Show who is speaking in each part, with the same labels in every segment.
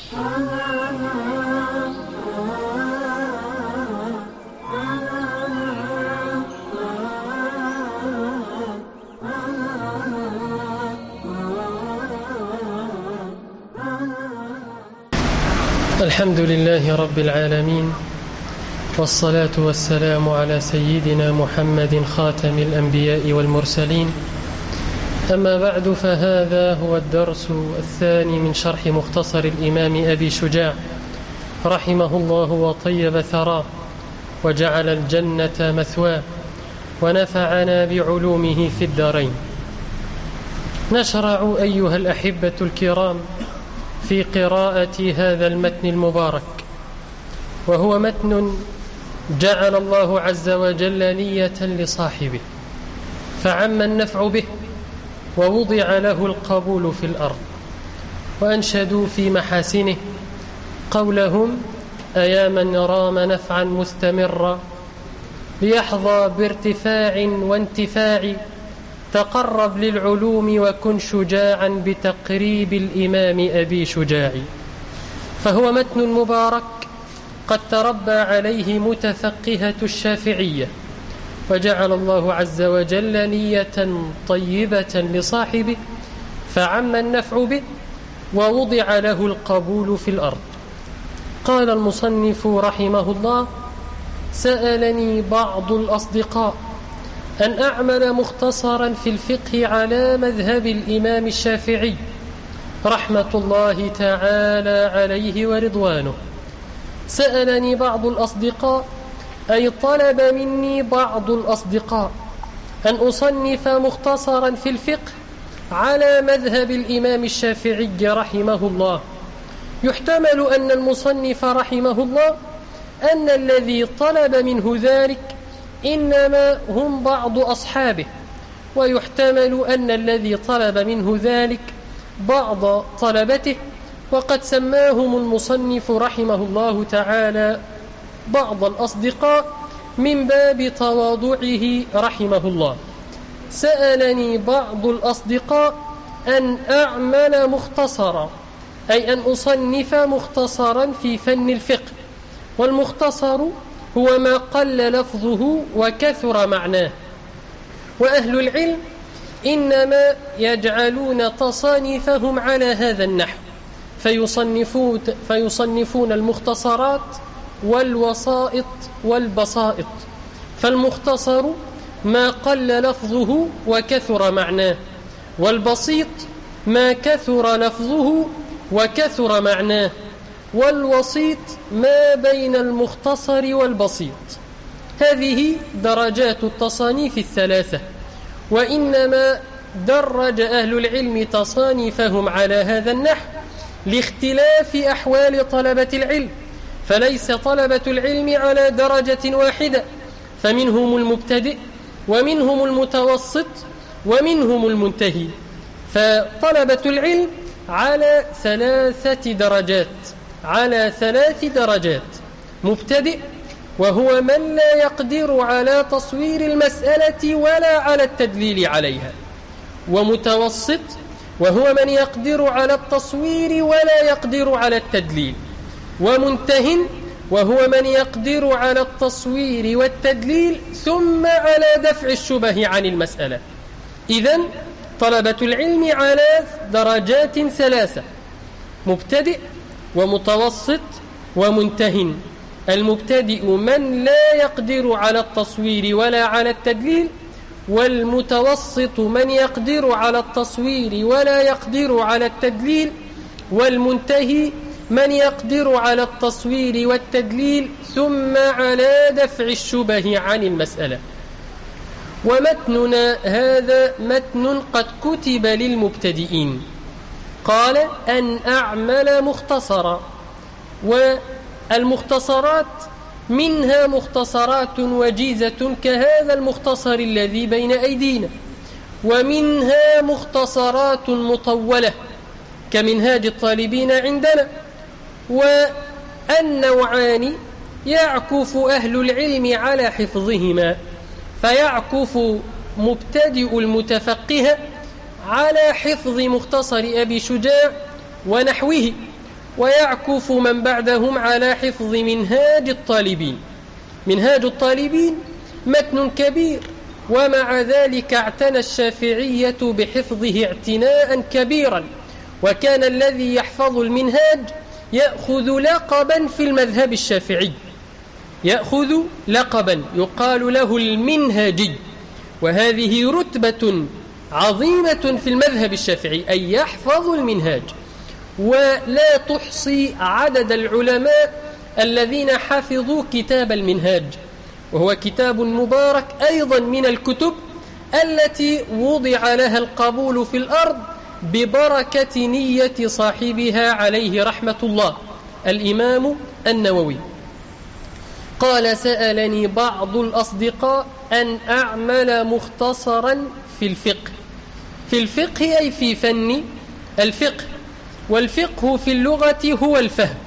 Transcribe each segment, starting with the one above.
Speaker 1: الحمد لله رب العالمين، والصلاة والسلام على سيدنا محمد خاتم الأنبياء والمرسلين. أما بعد، فهذا هو الدرس الثاني من شرح مختصر الإمام أبي شجاع رحمه الله وطيب ثراه، وجعل الجنة مثواه، ونفعنا بعلومه في الدارين. نشرع أيها الأحبة الكرام في قراءة هذا المتن المبارك، وهو متن جعل الله عز وجل نية لصاحبه فعم النفع به، ووضع له القبول في الأرض. وأنشدوا في محاسنه قولهم: أيا من رام نفعا مستمرا ليحظى بارتفاع وانتفاع، تقرب للعلوم وكن شجاعا بتقريب الإمام أبي شجاع. فهو متن مبارك قد تربى عليه متفقهة الشافعية، وجعل الله عز وجل نية طيبة لصاحبه فعم النفع به، ووضع له القبول في الأرض. قال المصنف رحمه الله: سألني بعض الأصدقاء أن أعمل مختصرا في الفقه على مذهب الإمام الشافعي رحمة الله تعالى عليه ورضوانه. سألني بعض الأصدقاء، أي طلب مني بعض الأصدقاء أن أصنف مختصرا في الفقه على مذهب الإمام الشافعي رحمه الله. يحتمل أن المصنف رحمه الله أن الذي طلب منه ذلك إنما هم بعض أصحابه، ويحتمل أن الذي طلب منه ذلك بعض طلبته، وقد سماهم المصنف رحمه الله تعالى بعض الأصدقاء من باب تواضعه رحمه الله. سألني بعض الأصدقاء أن أعمل مختصرا، أي أن أصنف مختصرا في فن الفقه. والمختصر هو ما قل لفظه وكثر معناه، وأهل العلم إنما يجعلون تصانيفهم على هذا النحو، فيصنفون المختصرات والوسائط والبسائط. فالمختصر ما قل لفظه وكثر معناه، والبسيط ما كثر لفظه وكثر معناه، والوسيط ما بين المختصر والبسيط. هذه درجات التصانيف الثلاثة، وإنما درج أهل العلم تصانيفهم على هذا النحو لاختلاف أحوال طلبة العلم، فليس طلبة العلم على درجة واحدة، فمنهم المبتدئ ومنهم المتوسط ومنهم المنتهي. فطلبة العلم على ثلاث درجات: مبتدئ، وهو من لا يقدر على تصوير المسألة ولا على التدليل عليها، ومتوسط، وهو من يقدر على التصوير ولا يقدر على التدليل، ومنتهٍ، وهو من يقدر على التصوير والتدليل ثم على دفع الشبه عن المسألة. إذن طلبة العلم على درجات ثلاثة: مبتدئ ومتوسط ومنتهٍ. المبتدئ من لا يقدر على التصوير ولا على التدليل، والمتوسط من يقدر على التصوير ولا يقدر على التدليل، والمنتهي من يقدر على التصوير والتدليل ثم على دفع الشبه عن المسألة. ومتننا هذا متن قد كتب للمبتدئين. قال: أن أعمل مختصرا. والمختصرات منها مختصرات وجيزة كهذا المختصر الذي بين أيدينا، ومنها مختصرات مطولة كمنهاج الطالبين عندنا. والنوعان يعكف أهل العلم على حفظهما، فيعكف مبتدئ المتفقه على حفظ مختصر أبي شجاع ونحوه، ويعكف من بعدهم على حفظ منهاج الطالبين. منهاج الطالبين متن كبير، ومع ذلك اعتنى الشافعية بحفظه اعتناء كبيرا، وكان الذي يحفظ المنهاج يأخذ لقبا في المذهب الشافعي، يأخذ لقبا يقال له المنهجي، وهذه رتبة عظيمة في المذهب الشافعي، أي يحفظ المنهاج. ولا تحصي عدد العلماء الذين حفظوا كتاب المنهاج، وهو كتاب مبارك أيضا من الكتب التي وضع لها القبول في الأرض ببركة نية صاحبها عليه رحمة الله، الإمام النووي. قال: سألني بعض الأصدقاء أن أعمل مختصرا في الفقه. في الفقه أي في فن الفقه، والفقه في اللغة هو الفهم.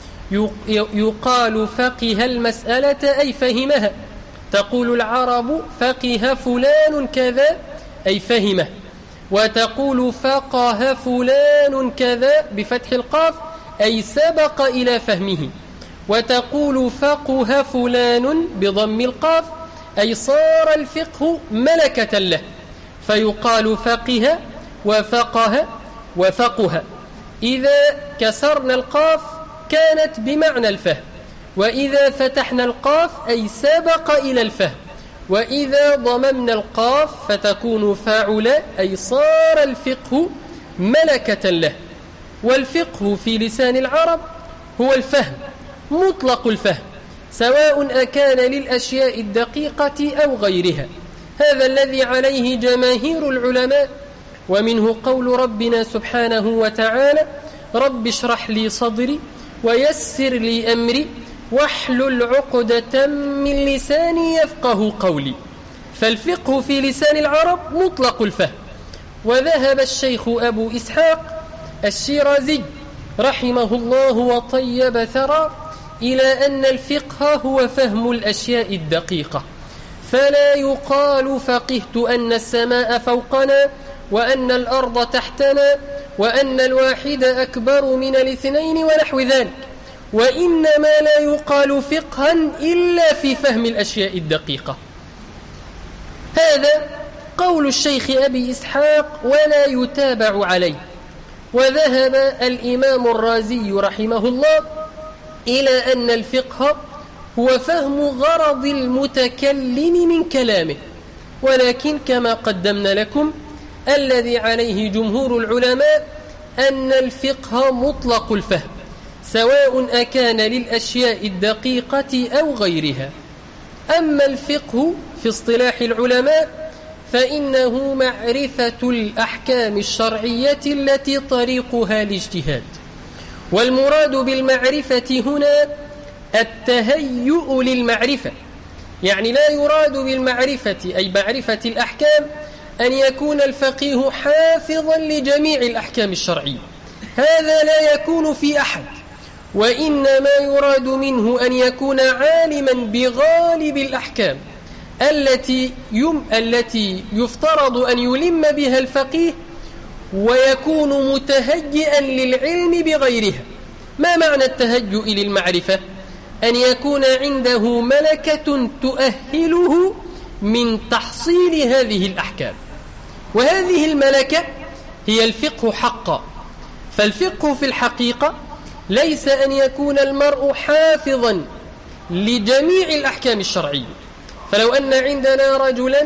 Speaker 1: يقال فقه المسألة أي فهمها، تقول العرب فقه فلان كذا أي فهمه، وتقول فقه فلان كذا بفتح القاف أي سبق إلى فهمه، وتقول فقه فلان بضم القاف أي صار الفقه ملكة له، فيقال فقه وفقه وفقه. إذا كسرنا القاف كانت بمعنى الفهم، وإذا فتحنا القاف أي سبق إلى الفهم، وإذا ضممنا القاف فتكون فاعل أي صار الفقه ملكة له. والفقه في لسان العرب هو الفهم، مطلق الفهم، سواء أكان للأشياء الدقيقة أو غيرها. هذا الذي عليه جماهير العلماء، ومنه قول ربنا سبحانه وتعالى: رب اشرح لي صدري ويسر لي أمري واحلل عقدة من لساني يفقه قولي. فالفقه في لسان العرب مطلق الفهم. وذهب الشيخ أبو إسحاق الشيرازي رحمه الله وطيب ثرى إلى أن الفقه هو فهم الأشياء الدقيقة، فلا يقال فقهت أن السماء فوقنا وأن الأرض تحتنا وأن الواحد أكبر من الاثنين ونحو ذلك، وإنما لا يقال فقها إلا في فهم الأشياء الدقيقة. هذا قول الشيخ أبي إسحاق ولا يتابع عليه. وذهب الإمام الرازي رحمه الله إلى أن الفقه هو فهم غرض المتكلم من كلامه، ولكن كما قدمنا لكم الذي عليه جمهور العلماء أن الفقه مطلق الفهم، سواء أكان للأشياء الدقيقة أو غيرها. أما الفقه في اصطلاح العلماء فإنه معرفة الأحكام الشرعية التي طريقها الاجتهاد، والمراد بالمعرفة هنا التهيؤ للمعرفة، يعني لا يراد بالمعرفة أي معرفة الأحكام أن يكون الفقيه حافظا لجميع الأحكام الشرعية، هذا لا يكون في أحد، وإنما يراد منه أن يكون عالما بغالب الأحكام التي يفترض أن يلم بها الفقيه، ويكون متهيئا للعلم بغيرها. ما معنى التهيؤ للمعرفة؟ أن يكون عنده ملكة تؤهله من تحصيل هذه الأحكام، وهذه الملكة هي الفقه حقا. فالفقه في الحقيقة ليس أن يكون المرء حافظا لجميع الأحكام الشرعية، فلو أن عندنا رجلا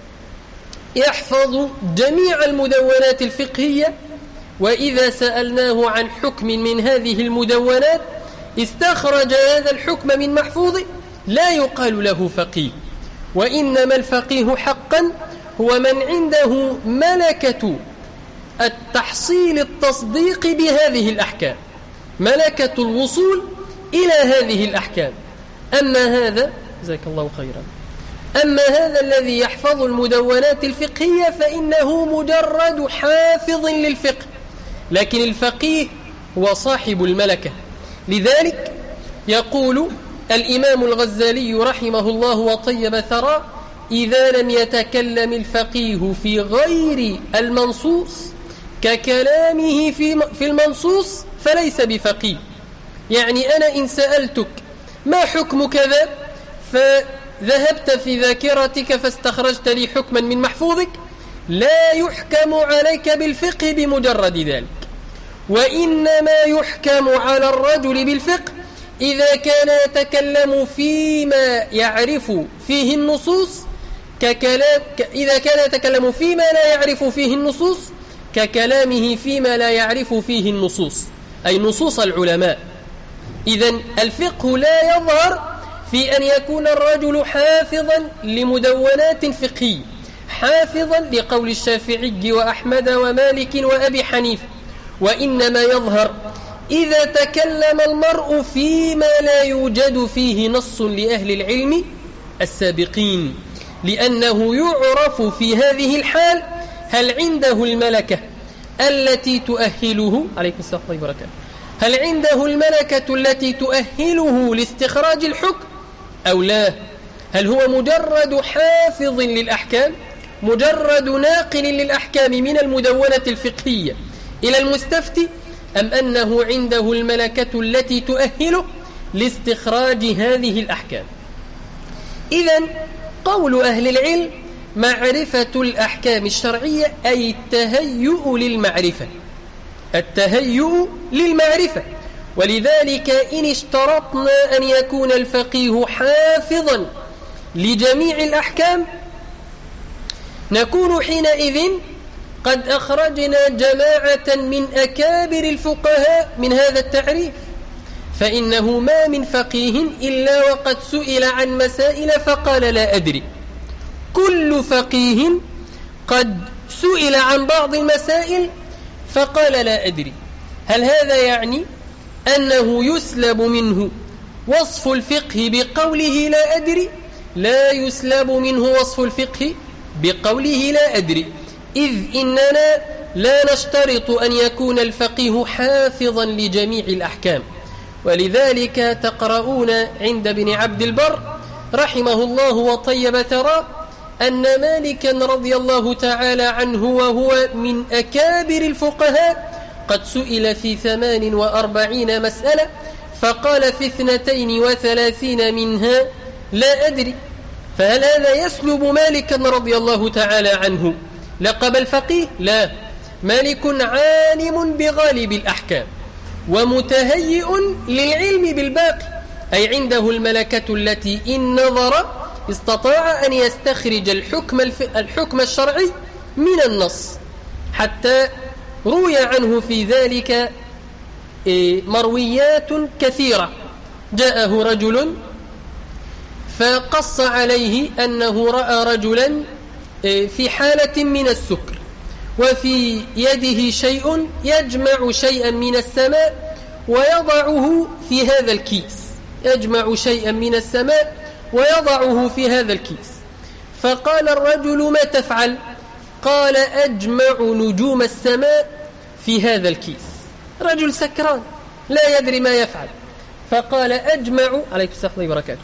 Speaker 1: يحفظ جميع المدونات الفقهية، وإذا سألناه عن حكم من هذه المدونات استخرج هذا الحكم من محفوظه، لا يقال له فقيه. وإنما الفقيه حقا هو من عنده ملكة التحصيل التصديق بهذه الأحكام، ملكة الوصول إلى هذه الأحكام. أما هذا جزاك الله خيرا، أما هذا الذي يحفظ المدونات الفقهية فإنه مجرد حافظ للفقه، لكن الفقيه هو صاحب الملكة. لذلك يقول الإمام الغزالي رحمه الله وطيب ثرى: إذا لم يتكلم الفقيه في غير المنصوص ككلامه في المنصوص فليس بفقيه. يعني أنا إن سألتك ما حكم كذا فذهبت في ذاكرتك فاستخرجت لي حكما من محفوظك، لا يحكم عليك بالفقه بمجرد ذلك، وإنما يحكم على الرجل بالفقه إذا كان يتكلم فيما يعرف فيه النصوص إذا كان يتكلم فيما لا يعرف فيه النصوص ككلامه فيما لا يعرف فيه النصوص، أي نصوص العلماء. إذن الفقه لا يظهر في أن يكون الرجل حافظا لمدونات فقهية، حافظا لقول الشافعي وأحمد ومالك وأبي حنيفة، وإنما يظهر إذا تكلم المرء فيما لا يوجد فيه نص لأهل العلم السابقين، لأنه يعرف في هذه الحال هل عنده الملكة التي تؤهله عليكم السلام ورحمة الله وبركاته، هل عنده الملكة التي تؤهله لاستخراج الحكم أو لا؟ هل هو مجرد حافظ للأحكام، مجرد ناقل للأحكام من المدونة الفقهية إلى المستفتي، أم أنه عنده الملكة التي تؤهله لاستخراج هذه الأحكام؟ إذن قول أهل العلم معرفة الأحكام الشرعية أي التهيؤ للمعرفة، التهيؤ للمعرفة. ولذلك إن اشترطنا أن يكون الفقيه حافظا لجميع الأحكام نكون حينئذ قد أخرجنا جماعة من أكابر الفقهاء من هذا التعريف، فإنه ما من فقيه إلا وقد سئل عن مسائل فقال لا أدري. كل فقيه قد سئل عن بعض المسائل فقال لا أدري. هل هذا يعني أنه يسلب منه وصف الفقه بقوله لا أدري؟ لا يسلب منه وصف الفقه بقوله لا أدري، إذ إننا لا نشترط أن يكون الفقيه حافظا لجميع الأحكام. ولذلك تقرؤون عند ابن عبد البر رحمه الله وطيب ثراه أن مالكا رضي الله تعالى عنه وهو من أكابر الفقهاء قد سئل في 48 مسألة فقال في 32 منها لا أدري. فهل هذا يسلب مالكا رضي الله تعالى عنه لقب الفقيه؟ لا، مالك عالم بغالب الأحكام ومتهيئ للعلم بالباقي، أي عنده الملكة التي إن نظر استطاع أن يستخرج الحكم الشرعي من النص، حتى روي عنه في ذلك مرويات كثيرة. جاءه رجل فقص عليه أنه رأى رجلا في حالة من السكر وفي يده شيء يجمع شيئا من السماء ويضعه في هذا الكيس، يجمع شيئا من السماء ويضعه في هذا الكيس. فقال الرجل ما تفعل؟ قال أجمع نجوم السماء في هذا الكيس. رجل سكران لا يدري ما يفعل، فقال أجمع عليكم السلام وبركاته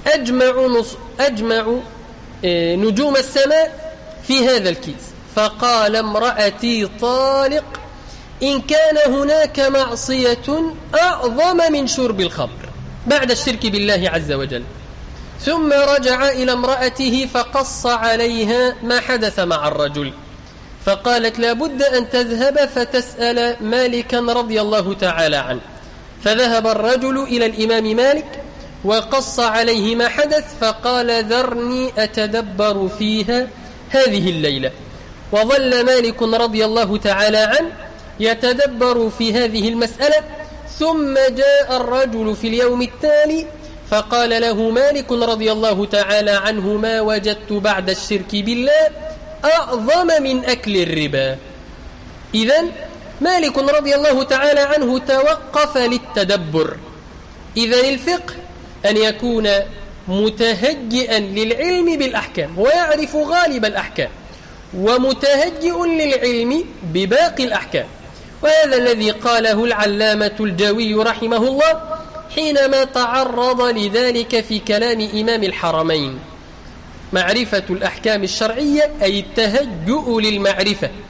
Speaker 1: أجمع نجوم السماء في هذا الكيس. فقال امرأتي طالق إن كان هناك معصية أعظم من شرب الخمر بعد الشرك بالله عز وجل. ثم رجع إلى امرأته فقص عليها ما حدث مع الرجل، فقالت لابد أن تذهب فتسأل مالكا رضي الله تعالى عنه. فذهب الرجل إلى الإمام مالك وقص عليه ما حدث، فقال ذرني أتدبر فيها هذه الليلة. وظل مالك رضي الله تعالى عنه يتدبر في هذه المسألة. ثم جاء الرجل في اليوم التالي فقال له مالك رضي الله تعالى عنه ما وجدت بعد الشرك بالله أعظم من أكل الربا. إذن مالك رضي الله تعالى عنه توقف للتدبر. إذن الفقه أن يكون متهيئا للعلم بالأحكام ويعرف غالب الأحكام، ومتهيئ للعلم بباقي الأحكام. وهذا الذي قاله العلامة الجوي رحمه الله حينما تعرض لذلك في كلام إمام الحرمين: معرفة الأحكام الشرعية أي التهيؤ للمعرفة،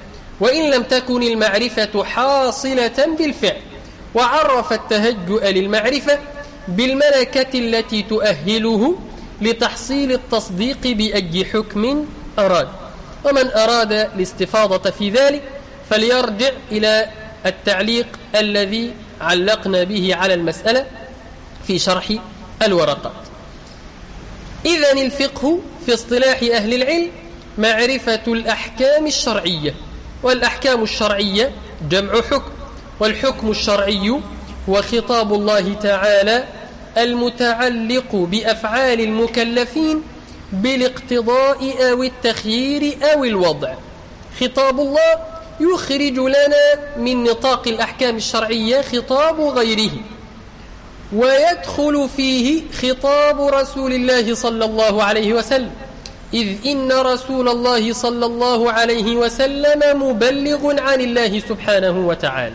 Speaker 1: وإن لم تكن المعرفة حاصلة بالفعل. وعرف التهجؤ للمعرفة بالملكة التي تؤهله لتحصيل التصديق بأي حكم أراد. ومن أراد الاستفاضة في ذلك فليرجع إلى التعليق الذي علقنا به على المسألة في شرح الورقات. إذن الفقه في اصطلاح أهل العلم معرفة الأحكام الشرعية، والأحكام الشرعية جمع حكم، والحكم الشرعي هو خطاب الله تعالى المتعلق بأفعال المكلفين بالاقتضاء أو التخيير أو الوضع. خطاب الله يخرج لنا من نطاق الأحكام الشرعية خطاب غيره، ويدخل فيه خطاب رسول الله صلى الله عليه وسلم، إذ إن رسول الله صلى الله عليه وسلم مبلغ عن الله سبحانه وتعالى.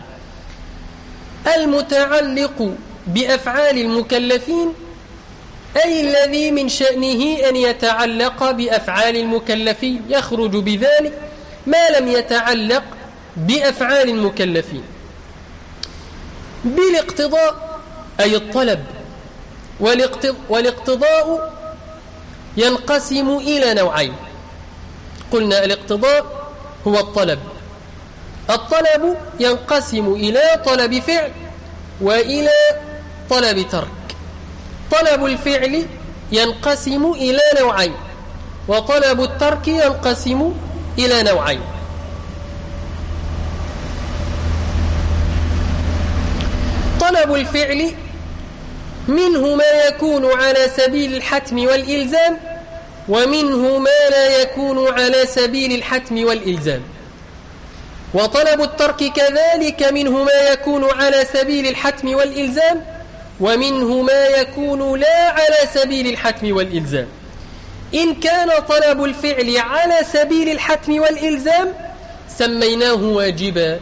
Speaker 1: المتعلق بأفعال المكلفين أي الذي من شأنه أن يتعلق بأفعال المكلفين، يخرج بذلك ما لم يتعلق بأفعال المكلفين. بالاقتضاء أي الطلب، والاقتضاء ينقسم إلى نوعين. قلنا الاقتضاء هو الطلب. الطلب ينقسم إلى طلب فعل وإلى طلب ترك. طلب الفعل ينقسم إلى نوعين، وطلب الترك ينقسم إلى نوعين. طلب الفعل منه ما يكون على سبيل الحتم والإلزام، ومنه ما لا يكون على سبيل الحتم والإلزام. وطلب الترك كذلك منه ما يكون على سبيل الحتم والإلزام، ومنه ما يكون لا على سبيل الحتم والإلزام. إن كان طلب الفعل على سبيل الحتم والإلزام سميناه واجبا،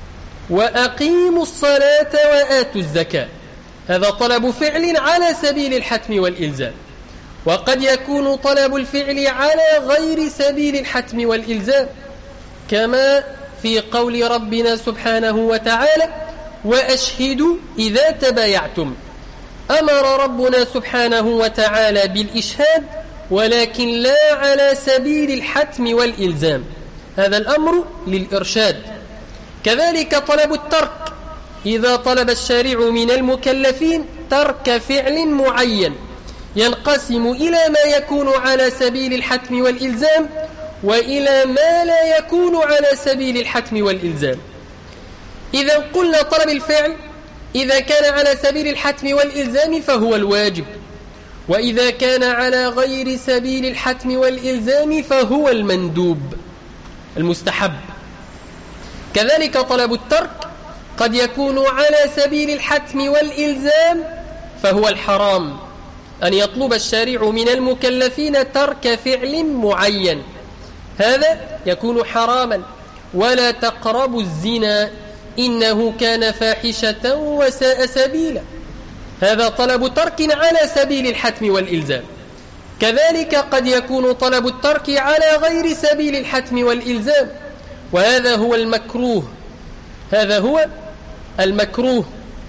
Speaker 1: وأقيموا الصلاة وآتوا الزكاة، هذا طلب فعل على سبيل الحتم والإلزام. وقد يكون طلب الفعل على غير سبيل الحتم والإلزام، كما في قول ربنا سبحانه وتعالى: وأشهدوا إذا تبايعتم. أمر ربنا سبحانه وتعالى بالإشهاد، ولكن لا على سبيل الحتم والإلزام، هذا الأمر للإرشاد. كذلك طلب الترك، إذا طلب الشارع من المكلفين ترك فعل معين ينقسم إلى ما يكون على سبيل الحتم والإلزام، وإلى ما لا يكون على سبيل الحتم والإلزام. إذا قلنا طلب الفعل إذا كان على سبيل الحتم والإلزام فهو الواجب، وإذا كان على غير سبيل الحتم والإلزام فهو المندوب المستحب. كذلك طلب الترك قد يكون على سبيل الحتم والإلزام فهو الحرام، أن يطلب الشارع من المكلفين ترك فعل معين، هذا يكون حراما. ولا تقربوا الزنا إنه كان فاحشة وساء سبيلا، هذا طلب ترك على سبيل الحتم والإلزام. كذلك قد يكون طلب الترك على غير سبيل الحتم والإلزام، وهذا هو المكروه، هذا هو المكروه: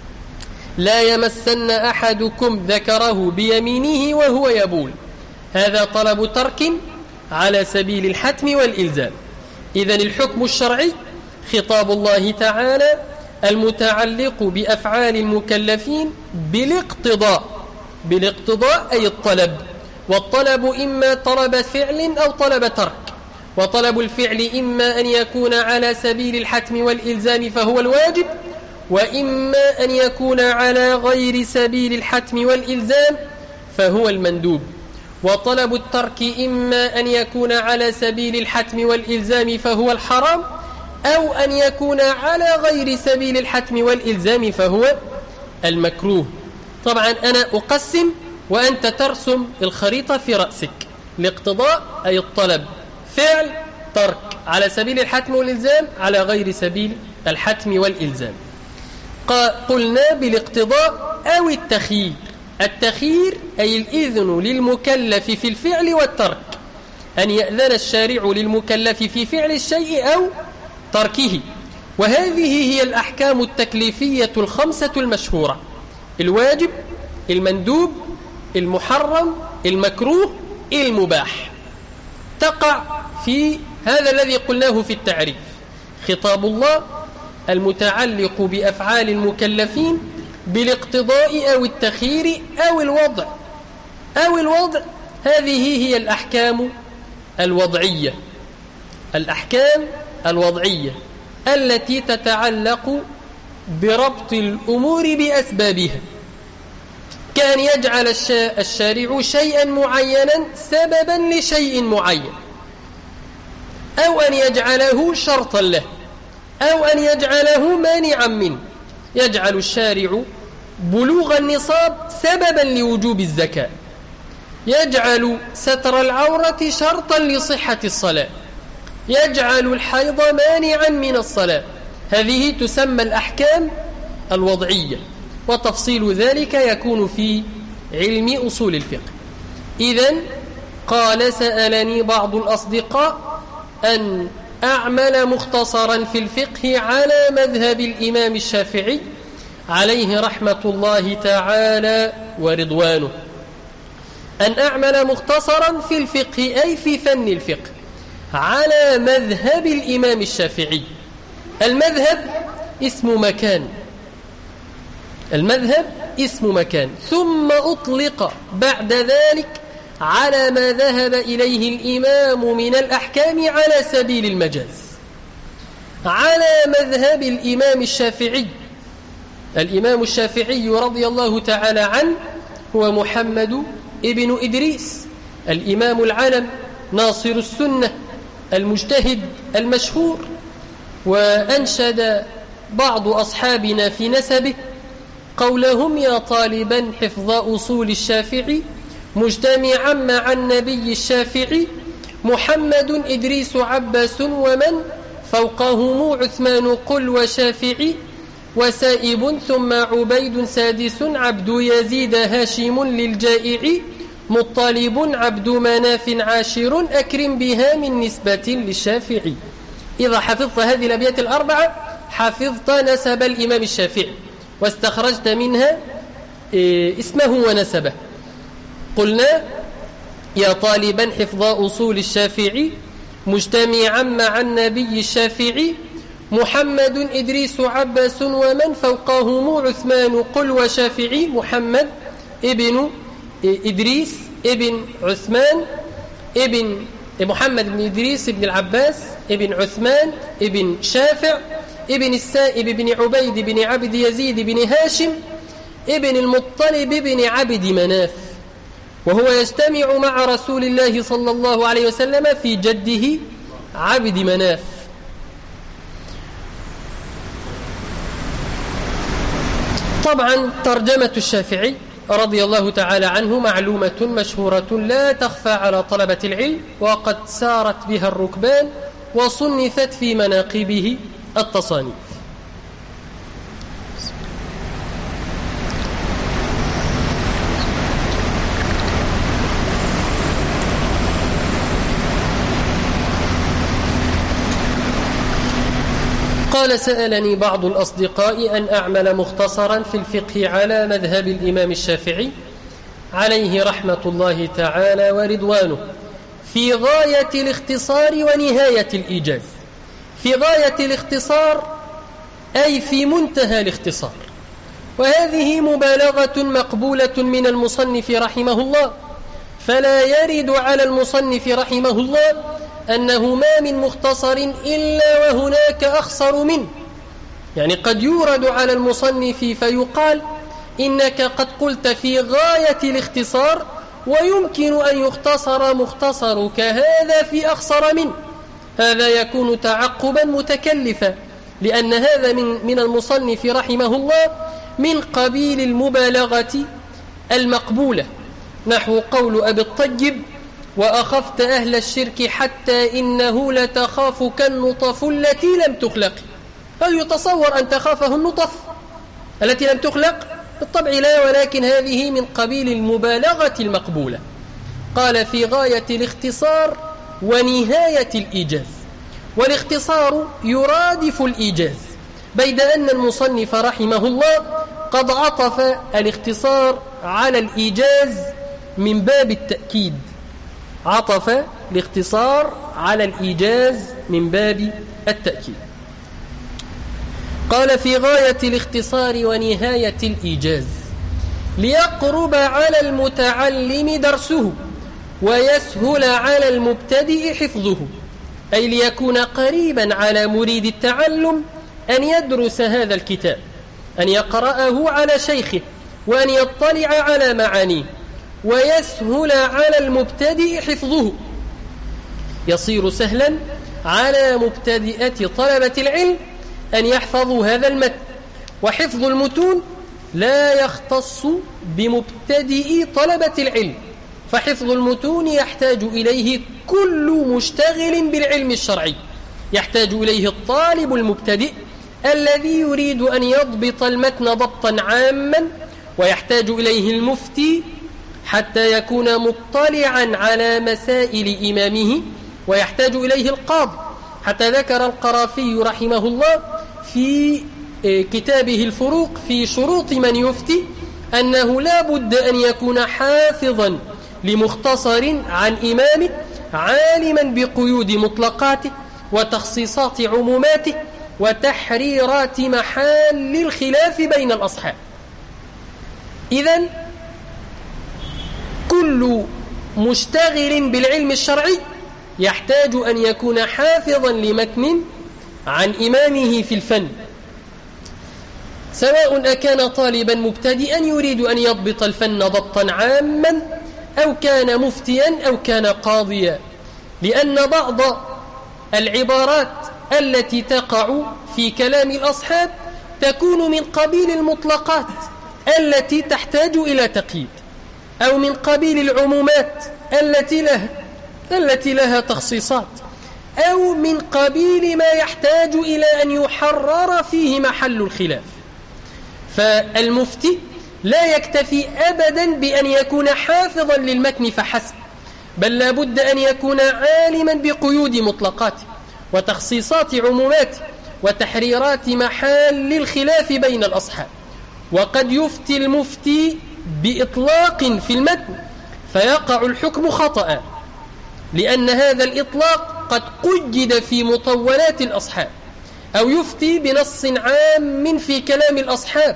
Speaker 1: لا يمسن أحدكم ذكره بيمينه وهو يبول، هذا طلب ترك على سبيل الحتم والإلزام. إذن الحكم الشرعي خطاب الله تعالى المتعلق بأفعال المكلفين بالاقتضاء، بالاقتضاء أي الطلب، والطلب إما طلب فعل أو طلب ترك. وطلب الفعل إما أن يكون على سبيل الحتم والإلزام فهو الواجب، وإما أن يكون على غير سبيل الحتم والإلزام فهو المندوب. وطلب الترك إما أن يكون على سبيل الحتم والإلزام فهو الحرام، أو أن يكون على غير سبيل الحتم والإلزام فهو المكروه. طبعا أنا أقسم وأنت ترسم الخريطة في رأسك. الاقتضاء أي الطلب، فعل، ترك، على سبيل الحتم والإلزام، على غير سبيل الحتم والإلزام. قلنا بالاقتضاء أو التخيير. التخيير أي الإذن للمكلف في الفعل والترك، أن يأذن الشارع للمكلف في فعل الشيء أو تركه. وهذه هي الأحكام التكليفية الخمسة المشهورة: الواجب، المندوب، المحرم، المكروه، المباح. تقع في هذا الذي قلناه في التعريف: خطاب الله المتعلق بأفعال المكلفين بالاقتضاء أو التخيير أو الوضع. هذه هي الأحكام الوضعية، الأحكام الوضعية التي تتعلق بربط الأمور بأسبابها، كان يجعل الشارع شيئا معينا سببا لشيء معين، أو أن يجعله شرطا له، أو أن يجعله مانعا منه. يجعل الشارع بلوغ النصاب سببا لوجوب الزكاة، يجعل ستر العورة شرطا لصحة الصلاة، يجعل الحيض مانعا من الصلاة. هذه تسمى الأحكام الوضعية، وتفصيل ذلك يكون في علم أصول الفقه. إذن قال: سألني بعض الأصدقاء أن أعمل مختصرا في الفقه على مذهب الإمام الشافعي عليه رحمة الله تعالى ورضوانه. أن أعمل مختصرا في الفقه أي في فن الفقه على مذهب الإمام الشافعي. المذهب اسم مكان، المذهب اسم مكان، ثم أطلق بعد ذلك على ما ذهب إليه الإمام من الأحكام على سبيل المجاز. على مذهب الإمام الشافعي، الإمام الشافعي رضي الله تعالى عنه هو محمد ابن إدريس، الإمام العلم، ناصر السنة، المجتهد المشهور. وأنشد بعض أصحابنا في نسبه قولهم: يا طالبا حفظ أصول الشافعي مجتمعا مع النبي الشافعي، محمد إدريس عباس ومن فوقهم عثمان قل وشافعي، وسائب ثم عبيد سادس، عبد يزيد هاشم للجائع، مطلب عبد مناف عاشر، أكرم بها من نسبة للشافعي. إذا حفظت هذه الأبيات الأربعة حفظت نسب الإمام الشافعي واستخرجت منها اسمه ونسبه. قلنا: يا طالبا حفظ أصول الشافعي مجتمعا مع النبي الشافعي، محمد إدريس عباس ومن فوقهم عثمان قل وشافعي. محمد ابن إدريس ابن عثمان ابن محمد بن إدريس ابن العباس ابن عثمان ابن شافع ابن السائب بن عبيد بن عبد يزيد بن هاشم ابن المطلب بن عبد مناف، وهو يجتمع مع رسول الله صلى الله عليه وسلم في جده عبد مناف. طبعا ترجمة الشافعي رضي الله تعالى عنه معلومة مشهورة لا تخفى على طلبة العلم، وقد سارت بها الركبان وصنفت في مناقبه التصانيف. قال: سألني بعض الأصدقاء أن أعمل مختصرا في الفقه على مذهب الإمام الشافعي عليه رحمة الله تعالى ورضوانه، في غاية الاختصار ونهاية الإيجاز. في غاية الاختصار أي في منتهى الاختصار، وهذه مبالغة مقبولة من المصنف رحمه الله، فلا يرد على المصنف رحمه الله أنه ما من مختصر إلا وهناك أخصر منه. يعني قد يورد على المصنف فيقال: إنك قد قلت في غاية الاختصار، ويمكن أن يختصر مختصرك هذا في أخصر منه. هذا يكون تعقبا متكلفا، لأن هذا من المصنف رحمه الله من قبيل المبالغة المقبولة، نحو قول أبي الطيب: وأخفت أهل الشرك حتى إنه لتخافك النطف التي لم تخلق. هل يتصور أن تخافه النطف التي لم تخلق؟ بالطبع لا، ولكن هذه من قبيل المبالغة المقبولة. قال: في غاية الاختصار ونهاية الإيجاز. والاختصار يرادف الإيجاز، بيد أن المصنف رحمه الله قد عطف الاختصار على الإيجاز من باب التأكيد، عطف الاختصار على الإيجاز من باب التأكيد. قال في غاية الاختصار ونهاية الإيجاز ليقرب على المتعلم درسه ويسهل على المبتدئ حفظه، أي ليكون قريبا على مريد التعلم أن يدرس هذا الكتاب، أن يقرأه على شيخه وأن يطلع على معانيه، ويسهل على المبتدئ حفظه، يصير سهلا على مبتدئة طلبة العلم أن يحفظوا هذا المتن. وحفظ المتون لا يختص بمبتدئ طلبة العلم، فحفظ المتون يحتاج إليه كل مشتغل بالعلم الشرعي، يحتاج إليه الطالب المبتدئ الذي يريد أن يضبط المتن ضبطا عاما، ويحتاج إليه المفتي حتى يكون مطلعا على مسائل إمامه، ويحتاج إليه القاضي. حتى ذكر القرافي رحمه الله في كتابه الفروق في شروط من يفتي أنه لا بد أن يكون حافظا لمختصر عن إمامه، عالما بقيود مطلقاته وتخصيصات عموماته وتحريرات محال الخلاف بين الأصحاب. إذن كل مشتغل بالعلم الشرعي يحتاج أن يكون حافظا لمتن عن إمامه في الفن، سواء أكان طالبا مبتدئا يريد أن يضبط الفن ضبطا عاما، أو كان مفتيا أو كان قاضيا، لأن بعض العبارات التي تقع في كلام الأصحاب تكون من قبيل المطلقات التي تحتاج إلى تقييد، أو من قبيل العمومات التي لها تخصيصات، أو من قبيل ما يحتاج إلى أن يحرر فيه محل الخلاف. فالمفتي لا يكتفي أبدا بأن يكون حافظا للمتن فحسب، بل لا بد أن يكون عالما بقيود مطلقاته وتخصيصات عموماته وتحريرات محل الخلاف بين الأصحاب. وقد يفتي المفتي بإطلاق في المتن فيقع الحكم خطأ، لأن هذا الإطلاق قد قيد في مطولات الأصحاب، أو يفتي بنص عام في كلام الأصحاب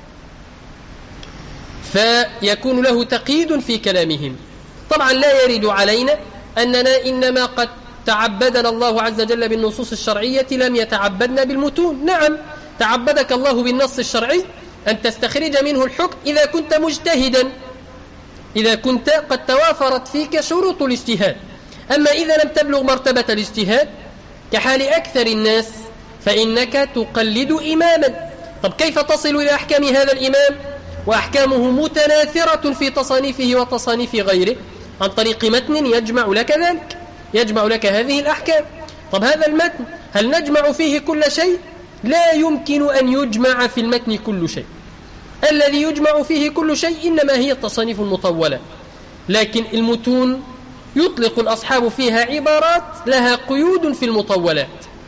Speaker 1: فيكون له تقييد في كلامهم. طبعا لا يرد علينا أننا إنما قد تعبدنا الله عز وجل بالنصوص الشرعية لم يتعبدنا بالمتون. نعم، تعبدك الله بالنص الشرعي أن تستخرج منه الحكم إذا كنت مجتهدا، إذا كنت قد توافرت فيك شروط الاجتهاد. أما إذا لم تبلغ مرتبة الاجتهاد كحال أكثر الناس فإنك تقلد إماما. طب كيف تصل إلى أحكام هذا الإمام وأحكامه متناثرة في تصانيفه وتصانيف غيره؟ عن طريق متن يجمع لك ذلك، يجمع لك هذه الأحكام. طب هذا المتن هل نجمع فيه كل شيء؟ لا يمكن أن يجمع في المتن كل شيء. الذي يجمع فيه كل شيء إنما هي التصانيف المطولة، لكن المتون يطلق الأصحاب فيها عبارات لها قيود في المطولات،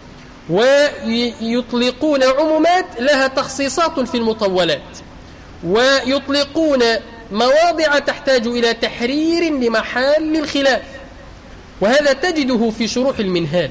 Speaker 1: ويطلقون عمومات لها تخصيصات في المطولات، ويطلقون مواضع تحتاج إلى تحرير لمحال الخلاف. وهذا تجده في شروح المنهاج،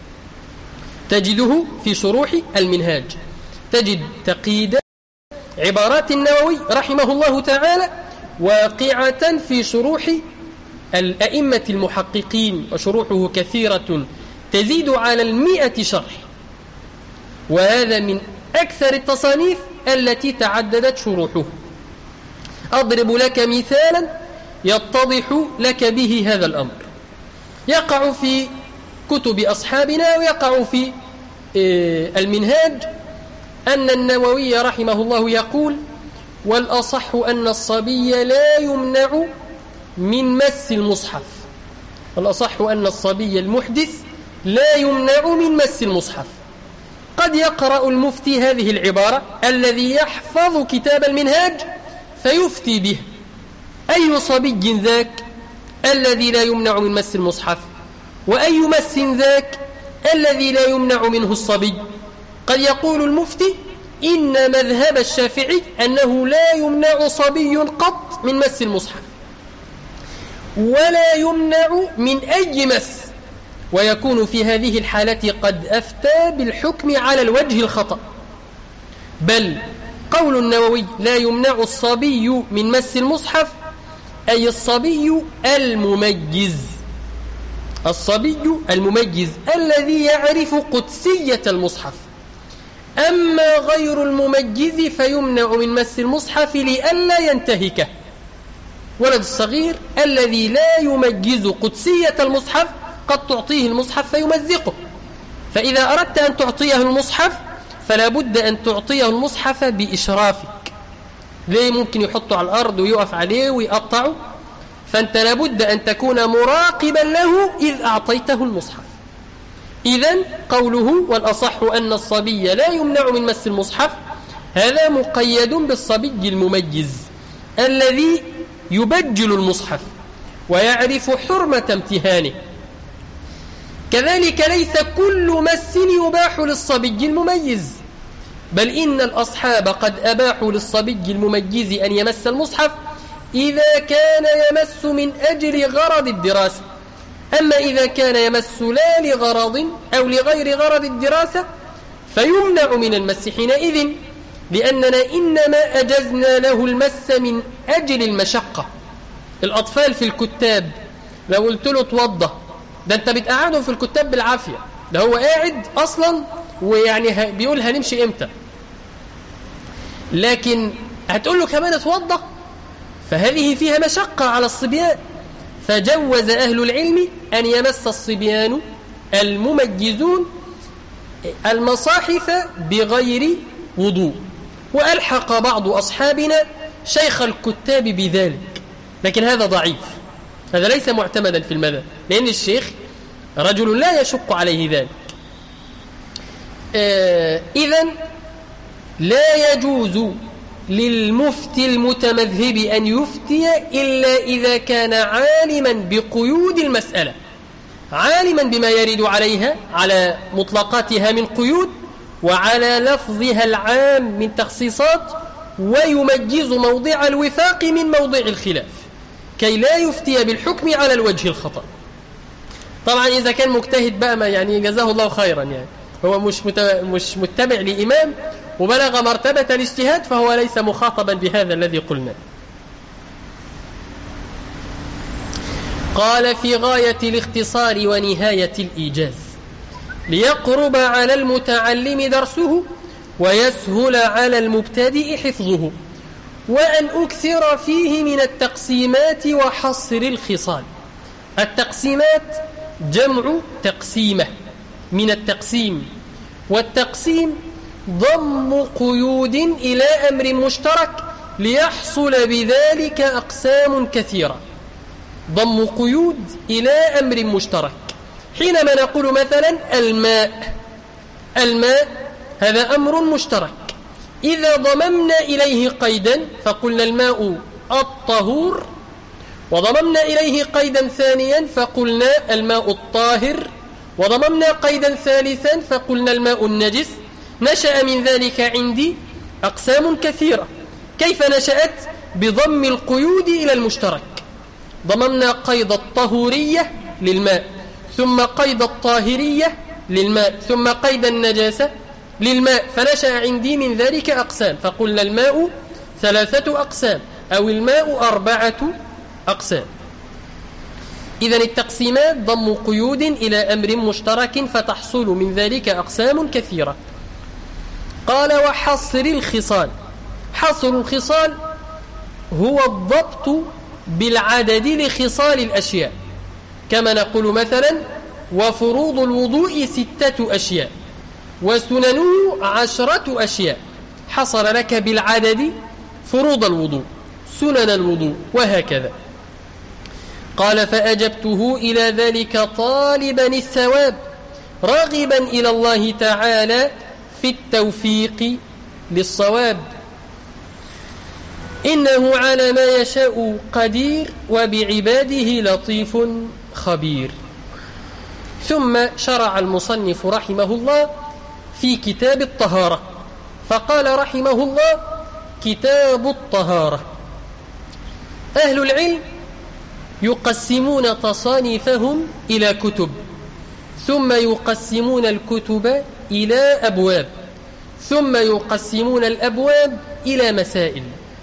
Speaker 1: تجده في شروح المنهاج، تجد تقييد عبارات النووي رحمه الله تعالى واقعة في شروح الأئمة المحققين، وشروحه كثيرة تزيد على 100 شرح، وهذا من أكثر التصانيف التي تعددت شروحه. أضرب لك مثالا يتضح لك به هذا الأمر. يقع في كتب أصحابنا ويقع في المنهاج أن النووي رحمه الله يقول: والأصح أن الصبي لا يمنع من مس المصحف. والأصح أن الصبي المحدث لا يمنع من مس المصحف. قد يقرأ المفتي هذه العبارة الذي يحفظ كتاب المنهاج فيفتي به: أي صبي ذاك الذي لا يمنع من مس المصحف؟ وأي مس ذاك الذي لا يمنع منه الصبي؟ قد يقول المفتي إن مذهب الشافعي أنه لا يمنع صبي قط من مس المصحف، ولا يمنع من أي مس، ويكون في هذه الحالة قد أفتى بالحكم على الوجه الخطأ. بل قول النووي لا يمنع الصبي من مس المصحف أي الصبي المميز، الصبي المميز الذي يعرف قدسية المصحف. أما غير المميز فيمنع من مس المصحف لئلا ينتهكه. ولد الصغير الذي لا يميز قدسية المصحف قد تعطيه المصحف فيمزقه، فإذا أردت أن تعطيه المصحف فلا بد أن تعطيه المصحف بإشرافك. ليه؟ ممكن يحطه على الأرض ويقف عليه ويقطعه، فأنت لابد أن تكون مراقبا له إذ أعطيته المصحف. إذن قوله والأصح أن الصبي لا يمنع من مس المصحف هذا مقيد بالصبي المميز الذي يبجل المصحف ويعرف حرمة امتهانه. كذلك ليس كل مس يباح للصبي المميز، بل إن الأصحاب قد أباحوا للصبي المميز أن يمس المصحف إذا كان يمس من أجل غرض الدراسة. أما إذا كان يمس لا لغرض أو لغير غرض الدراسة فيمنع من المس حينئذ، لأننا إنما أجزنا له المس من أجل المشقة. الأطفال في الكتاب لو قلت له توضى، ده أنت بتقعدهم في الكتاب بالعافية، ده هو قاعد أصلا ويعني بيقول هنمشي إمتى، لكن هتقول له كمان اتوضى، فهذه فيها مشقة على الصبيان. فجوز أهل العلم أن يمس الصبيان المميزون المصاحف بغير وضوء، وألحق بعض أصحابنا شيخ الكتاب بذلك، لكن هذا ضعيف، هذا ليس معتمدا في المذهب، لأن الشيخ رجل لا يشق عليه ذلك. إذن لا يجوز للمفتي المتمذهب أن يفتي إلا إذا كان عالما بقيود المسألة، عالما بما يرد عليها على مطلقاتها من قيود وعلى لفظها العام من تخصيصات، ويميز موضع الوفاق من موضع الخلاف كي لا يفتي بالحكم على الوجه الخطأ. طبعا إذا كان مجتهد بقى ما يعني جزاه الله خيرا، يعني هو مش متبع لإمام وبلغ مرتبة الاجتهاد فهو ليس مخاطبا بهذا الذي قلنا. قال في غاية الاختصار ونهاية الإيجاز ليقرب على المتعلم درسه ويسهل على المبتدئ حفظه، وأن أكثر فيه من التقسيمات وحصر الخصال. التقسيمات جمع تقسيمة من التقسيم، والتقسيم ضم قيود إلى أمر مشترك ليحصل بذلك أقسام كثيرة. ضم قيود إلى أمر مشترك، حينما نقول مثلا الماء هذا أمر مشترك، إذا ضممنا إليه قيدا فقلنا الماء الطهور، وضممنا إليه قيدا ثانيا فقلنا الماء الطاهر، وضممنا قيدا ثالثا فقلنا الماء النجس. نشأ من ذلك عندي أقسام كثيرة. كيف نشأت؟ بضم القيود إلى المشترك. ضممنا قيد الطهورية للماء، ثم قيد الطاهرية للماء، ثم قيد النجاسة للماء، فنشأ عندي من ذلك أقسام، فقلنا الماء 3 أقسام أو الماء 4 أقسام. إذن التقسيمات ضم قيود إلى أمر مشترك فتحصل من ذلك أقسام كثيرة. قال وحصر الخصال. حصر الخصال هو الضبط بالعدد لخصال الأشياء، كما نقول مثلا وفروض الوضوء 6 أشياء وسننه 10 أشياء. حصر لك بالعدد فروض الوضوء، سنن الوضوء، وهكذا. قال فأجبته إلى ذلك طالبا الثواب راغبا إلى الله تعالى في التوفيق للصواب، إنه على ما يشاء قدير وبعباده لطيف خبير. ثم شرع المصنف رحمه الله في كتاب الطهارة، فقال رحمه الله: كتاب الطهارة. أهل العلم يقسمون تصانيفهم إلى كتب، ثم يقسمون الكتب إلى أبواب، ثم يقسمون الأبواب إلى مسائل.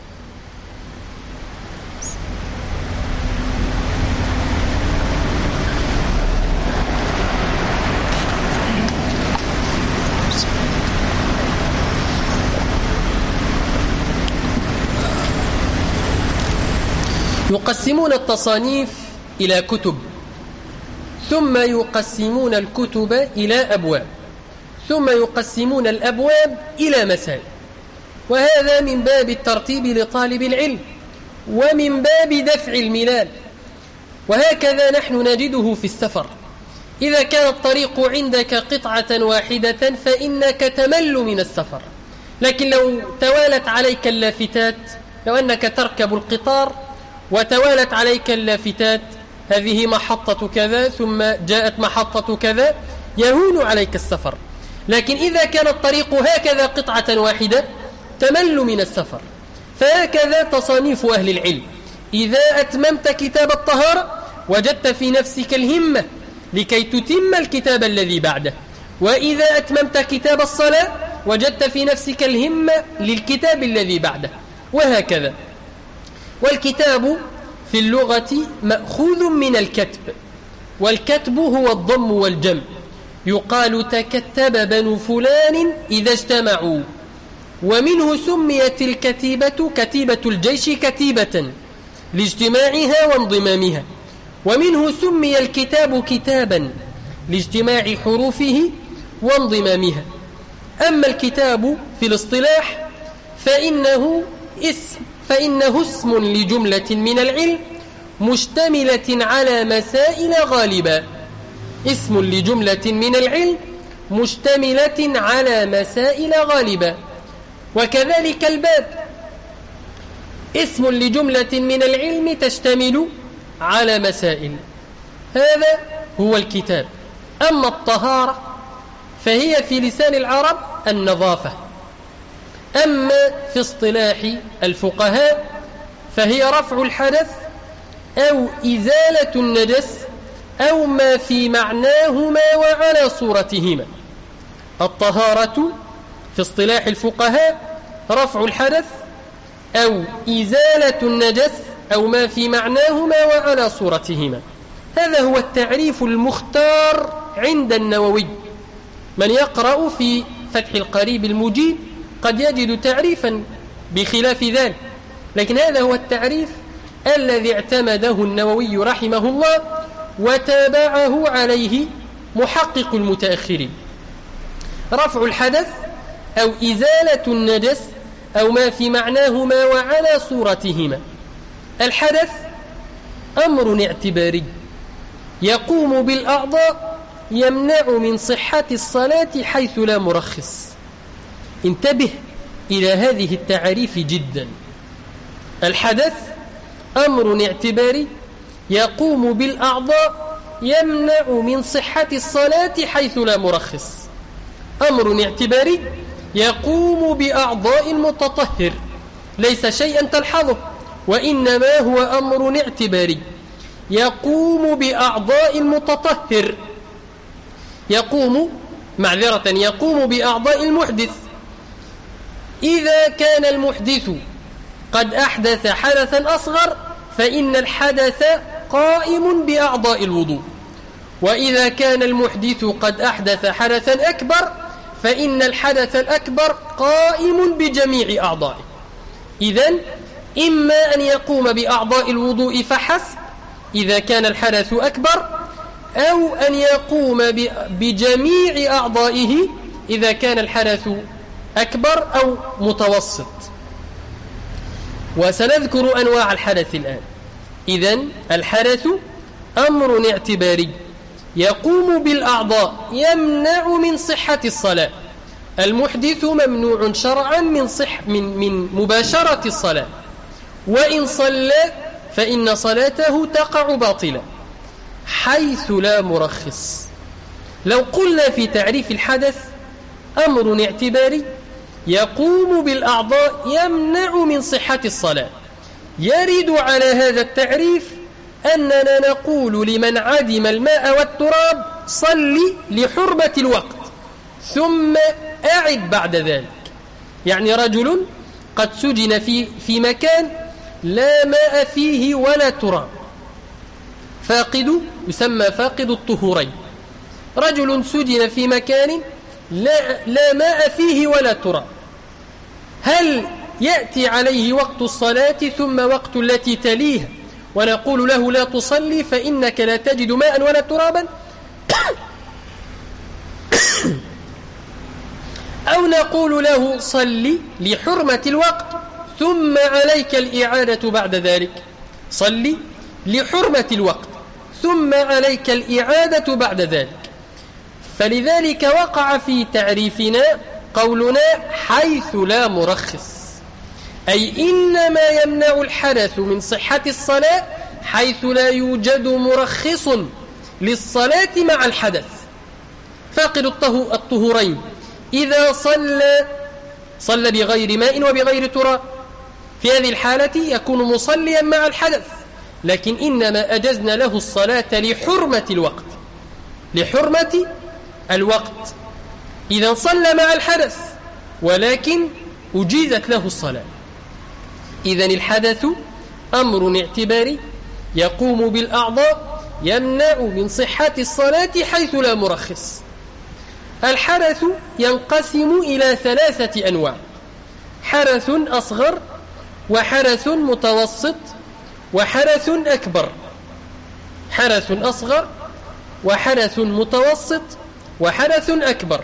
Speaker 1: يقسمون التصانيف إلى كتب، ثم يقسمون الكتب إلى أبواب، ثم يقسمون الأبواب إلى مسائل. وهذا من باب الترتيب لطالب العلم، ومن باب دفع الملال. وهكذا نحن نجده في السفر. إذا كان الطريق عندك قطعة واحدة فإنك تمل من السفر، لكن لو توالت عليك اللافتات، لو أنك تركب القطار وتوالت عليك اللافتات، هذه محطة كذا ثم جاءت محطة كذا، يهون عليك السفر. لكن إذا كان الطريق هكذا قطعة واحدة تمل من السفر. فهكذا تصانيف أهل العلم. إذا أتممت كتاب الطهارة وجدت في نفسك الهمة لكي تتم الكتاب الذي بعده، وإذا أتممت كتاب الصلاة وجدت في نفسك الهمة للكتاب الذي بعده، وهكذا. والكتاب في اللغة مأخوذ من الكتب، والكتب هو الضم والجمع. يقال: تكتب بنو فلان إذا اجتمعوا. ومنه سميت الكتيبة كتيبة الجيش كتيبة لاجتماعها وانضمامها. ومنه سمي الكتاب كتابا لاجتماع حروفه وانضمامها. أما الكتاب في الاصطلاح فإنه اسم لجملة من العلم مشتملة على مسائل غالبا. اسم لجملة من العلم مشتملة على مسائل غالبا. وكذلك الباب اسم لجملة من العلم تشتمل على مسائل. هذا هو الكتاب. أما الطهارة فهي في لسان العرب النظافة. أما في اصطلاح الفقهاء فهي رفع الحدث أو إزالة النجس أو ما في معناهما وعلى صورتهما. الطهارة في اصطلاح الفقهاء رفع الحدث أو إزالة النجس أو ما في معناهما وعلى صورتهما. هذا هو التعريف المختار عند النووي. من يقرأ في فتح القريب المجيد قد يجد تعريفا بخلاف ذلك، لكن هذا هو التعريف الذي اعتمده النووي رحمه الله وتابعه عليه محقق المتأخرين. رفع الحدث أو إزالة النجس أو ما في معناهما وعلى صورتهما. الحدث أمر اعتباري يقوم بالأعضاء يمنع من صحة الصلاة حيث لا مرخص. انتبه إلى هذه التعريف جدا. الحدث أمر اعتباري يقوم بالأعضاء يمنع من صحة الصلاة حيث لا مرخص. أمر اعتباري يقوم بأعضاء المتطهر، ليس شيئا تلحظه، وإنما هو أمر اعتباري يقوم بأعضاء المتطهر. يقوم بأعضاء المحدث. إذا كان المحدث قد أحدث حدثا أصغر فإن الحدث قائم بأعضاء الوضوء، وإذا كان المحدث قد أحدث حدثا أكبر فإن الحدث الأكبر قائم بجميع أعضائه. إذن إما أن يقوم بأعضاء الوضوء فحسب إذا كان الحدث أكبر، أو أن يقوم بجميع أعضائه إذا كان الحدث أكبر أو متوسط. وسنذكر أنواع الحدث الآن. إذن الحدث أمر اعتباري يقوم بالأعضاء يمنع من صحة الصلاة. المحدث ممنوع شرعا من مباشرة الصلاة، وإن صلى فإن صلاته تقع باطلة حيث لا مرخص. لو قلنا في تعريف الحدث أمر اعتباري يقوم بالأعضاء يمنع من صحة الصلاة، يرد على هذا التعريف أننا نقول لمن عدم الماء والتراب صل لحرمة الوقت ثم أعد بعد ذلك. يعني رجل قد سجن في مكان لا ماء فيه ولا تراب، يسمى فاقد الطهورين. رجل سجن في مكان لا ماء فيه ولا تراب، هل يأتي عليه وقت الصلاة ثم وقت التي تليها ونقول له لا تصلي فإنك لا تجد ماء ولا ترابا، أو نقول له صلي لحرمة الوقت ثم عليك الإعادة بعد ذلك؟ صلي لحرمة الوقت ثم عليك الإعادة بعد ذلك. فلذلك وقع في تعريفنا قولنا حيث لا مرخص، أي إنما يمنع الحدث من صحة الصلاة حيث لا يوجد مرخص للصلاة مع الحدث. فاقد الطهورين إذا صلى بغير ماء وبغير تراب، في هذه الحالة يكون مصليا مع الحدث، لكن إنما أجزنا له الصلاة لحرمة الوقت إذا صلى مع الحدث، ولكن أجيزت له الصلاة. إذن الحدث أمر اعتباري يقوم بالأعضاء يمنع من صحة الصلاة حيث لا مرخص. الحدث ينقسم إلى 3 أنواع: حدث أصغر، وحدث متوسط، وحدث أكبر. حدث أصغر وحدث متوسط وحدث أكبر.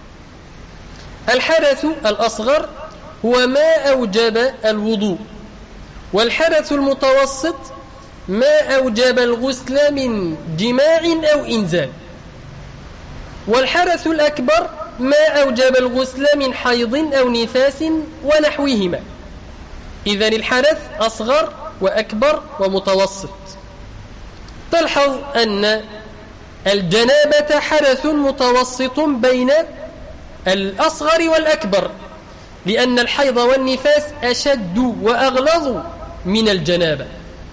Speaker 1: الحدث الأصغر هو ما أوجب الوضوء، والحدث المتوسط ما أوجب الغسل من جماع أو إنزال، والحدث الأكبر ما أوجب الغسل من حيض أو نفاس ونحوهما. إذن الحدث أصغر وأكبر ومتوسط. تلحظ أن الجنابة حدث متوسط بين الأصغر والأكبر، لأن الحيض والنفاس أشد وأغلظ من الجنابة.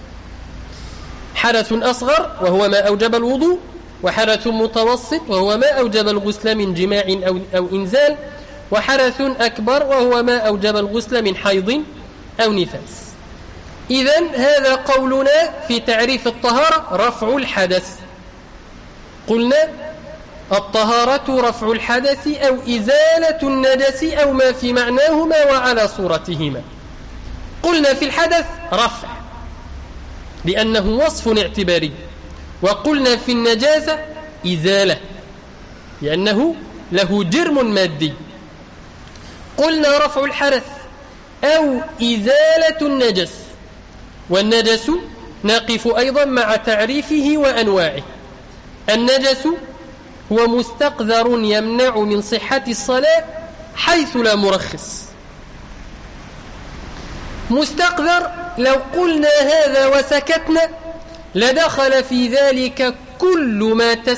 Speaker 1: حدث أصغر وهو ما أوجب الوضوء، وحدث متوسط وهو ما أوجب الغسل من جماع أو إنزال، وحدث أكبر وهو ما أوجب الغسل من حيض أو نفاس. إذن هذا قولنا في تعريف الطهارة: رفع الحدث. قلنا الطهارة رفع الحدث أو إزالة النجس أو ما في معناهما وعلى صورتهما. قلنا في الحدث رفع لأنه وصف اعتباري، وقلنا في النجاسة إزالة لأنه له جرم مادي. قلنا رفع الحدث أو إزالة النجس، والنجس نقف أيضا مع تعريفه وأنواعه. النجس هو مستقذر يمنع من صحة الصلاة حيث لا مرخص. مستقذر لو قلنا هذا وسكتنا لدخل في ذلك كل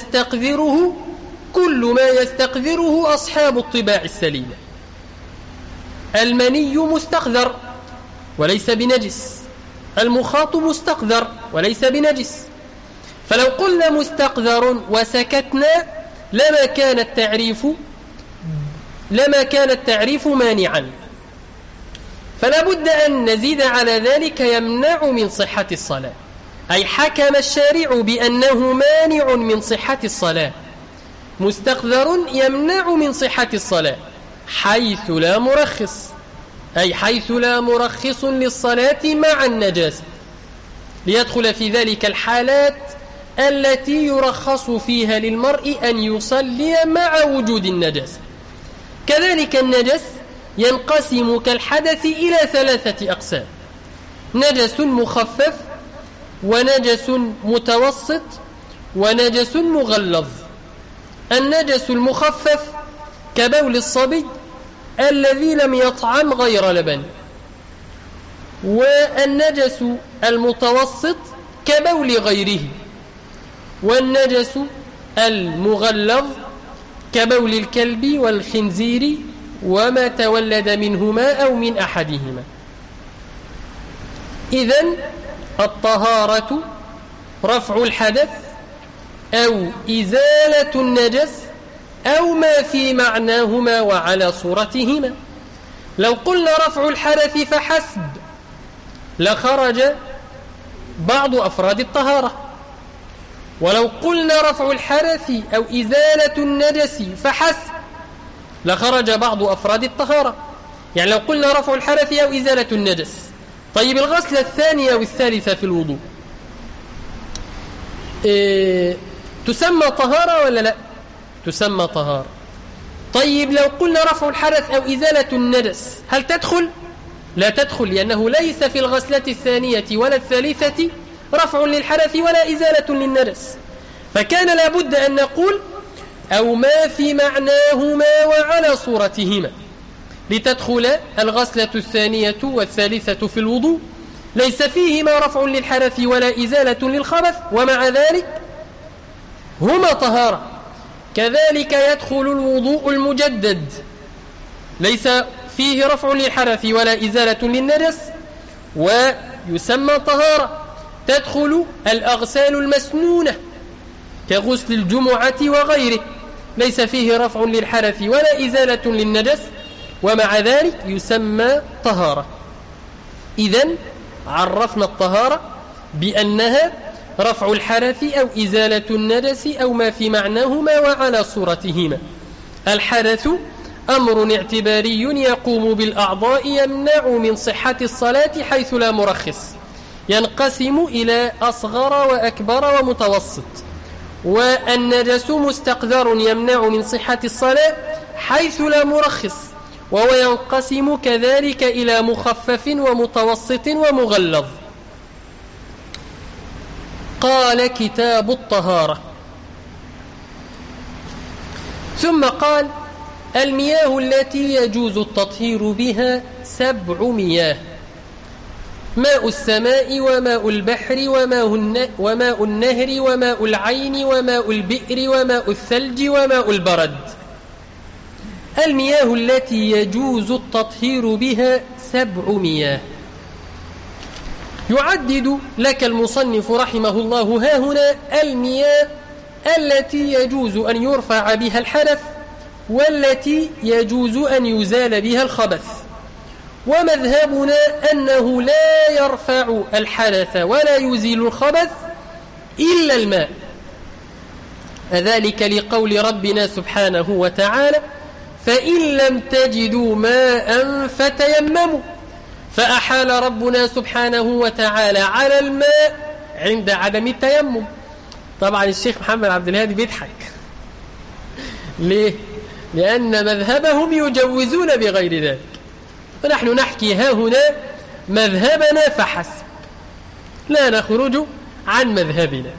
Speaker 1: ما يستقذره أصحاب الطباع السليمة. المني مستقذر وليس بنجس، المخاط مستقذر وليس بنجس. فلو قلنا مستقذر وسكتنا لما كان التعريف مانعا. فلا بد أن نزيد على ذلك يمنع من صحة الصلاة، أي حكم الشارع بأنه مانع من صحة الصلاة. مستقذر يمنع من صحة الصلاة حيث لا مرخص، أي حيث لا مرخص للصلاة مع النجاسة، ليدخل في ذلك الحالات التي يرخص فيها للمرء أن يصلي مع وجود النجاسة. كذلك النجس ينقسم كالحدث إلى 3 أقسام: نجس مخفف، ونجس متوسط، ونجس مغلظ. النجس المخفف كبول الصبي الذي لم يطعم غير لبن، والنجس المتوسط كبول غيره، والنجس المغلظ كبول الكلب والخنزير وما تولد منهما أو من أحدهما. إذن الطهارة رفع الحدث أو إزالة النجس أو ما في معناهما وعلى صورتهما. لو قلنا رفع الحدث فحسب لخرج بعض أفراد الطهارة، ولو قلنا رفع الحدث أو إزالة النجس فحسب لخرج بعض أفراد الطهارة. يعني لو قلنا رفع الحدث أو إزالة النجس. طيب الغسلة الثانية والثالثة في الوضوء تسمى طهارة ولا لا؟ تسمى طهارة. طيب لو قلنا رفع الحدث أو إزالة النجس هل تدخل؟ لا تدخل، لأنه ليس في الغسلة الثانية ولا الثالثة رفع للحدث ولا إزالة للنجس، فكان لابد أن نقول أو ما في معناهما وعلى صورتهما لتدخل الغسلة الثانية والثالثة في الوضوء، ليس فيهما رفع للحدث ولا إزالة للخبث ومع ذلك هما طهارة. كذلك يدخل الوضوء المجدد، ليس فيه رفع للحدث ولا إزالة للنجس ويسمى طهارة. تدخل الأغسال المسنونة كغسل الجمعة وغيره، ليس فيه رفع للحدث ولا إزالة للنجس ومع ذلك يسمى طهارة. إذن عرفنا الطهارة بأنها رفع الحدث أو إزالة النجس أو ما في معناهما وعلى صورتهما. الحدث أمر اعتباري يقوم بالأعضاء يمنع من صحة الصلاة حيث لا مرخص، ينقسم إلى أصغر وأكبر ومتوسط. والنجس مستقذر يمنع من صحة الصلاة حيث لا مرخص، وهو ينقسم كذلك إلى مخفف ومتوسط ومغلظ. قال كتاب الطهارة. ثم قال المياه التي يجوز التطهير بها 7 مياه: ماء السماء وماء البحر وماء النهر وماء العين وماء البئر وماء الثلج وماء البرد. المياه التي يجوز التطهير بها 7 مياه. يعدد لك المصنف رحمه الله ها هنا المياه التي يجوز أن يرفع بها الحدث والتي يجوز أن يزال بها الخبث. ومذهبنا أنه لا يرفع الحدث ولا يزيل الخبث إلا الماء، ذلك لقول ربنا سبحانه وتعالى: فإن لم تجدوا ماء فتيمموا. فأحال ربنا سبحانه وتعالى على الماء عند عدم التيمم. طبعا الشيخ محمد عبد الهادي بيضحك. ليه؟ لأن مذهبهم يجوزون بغير ذلك، ونحن نحكي ها هنا مذهبنا فحسب، لا نخرج عن مذهبنا.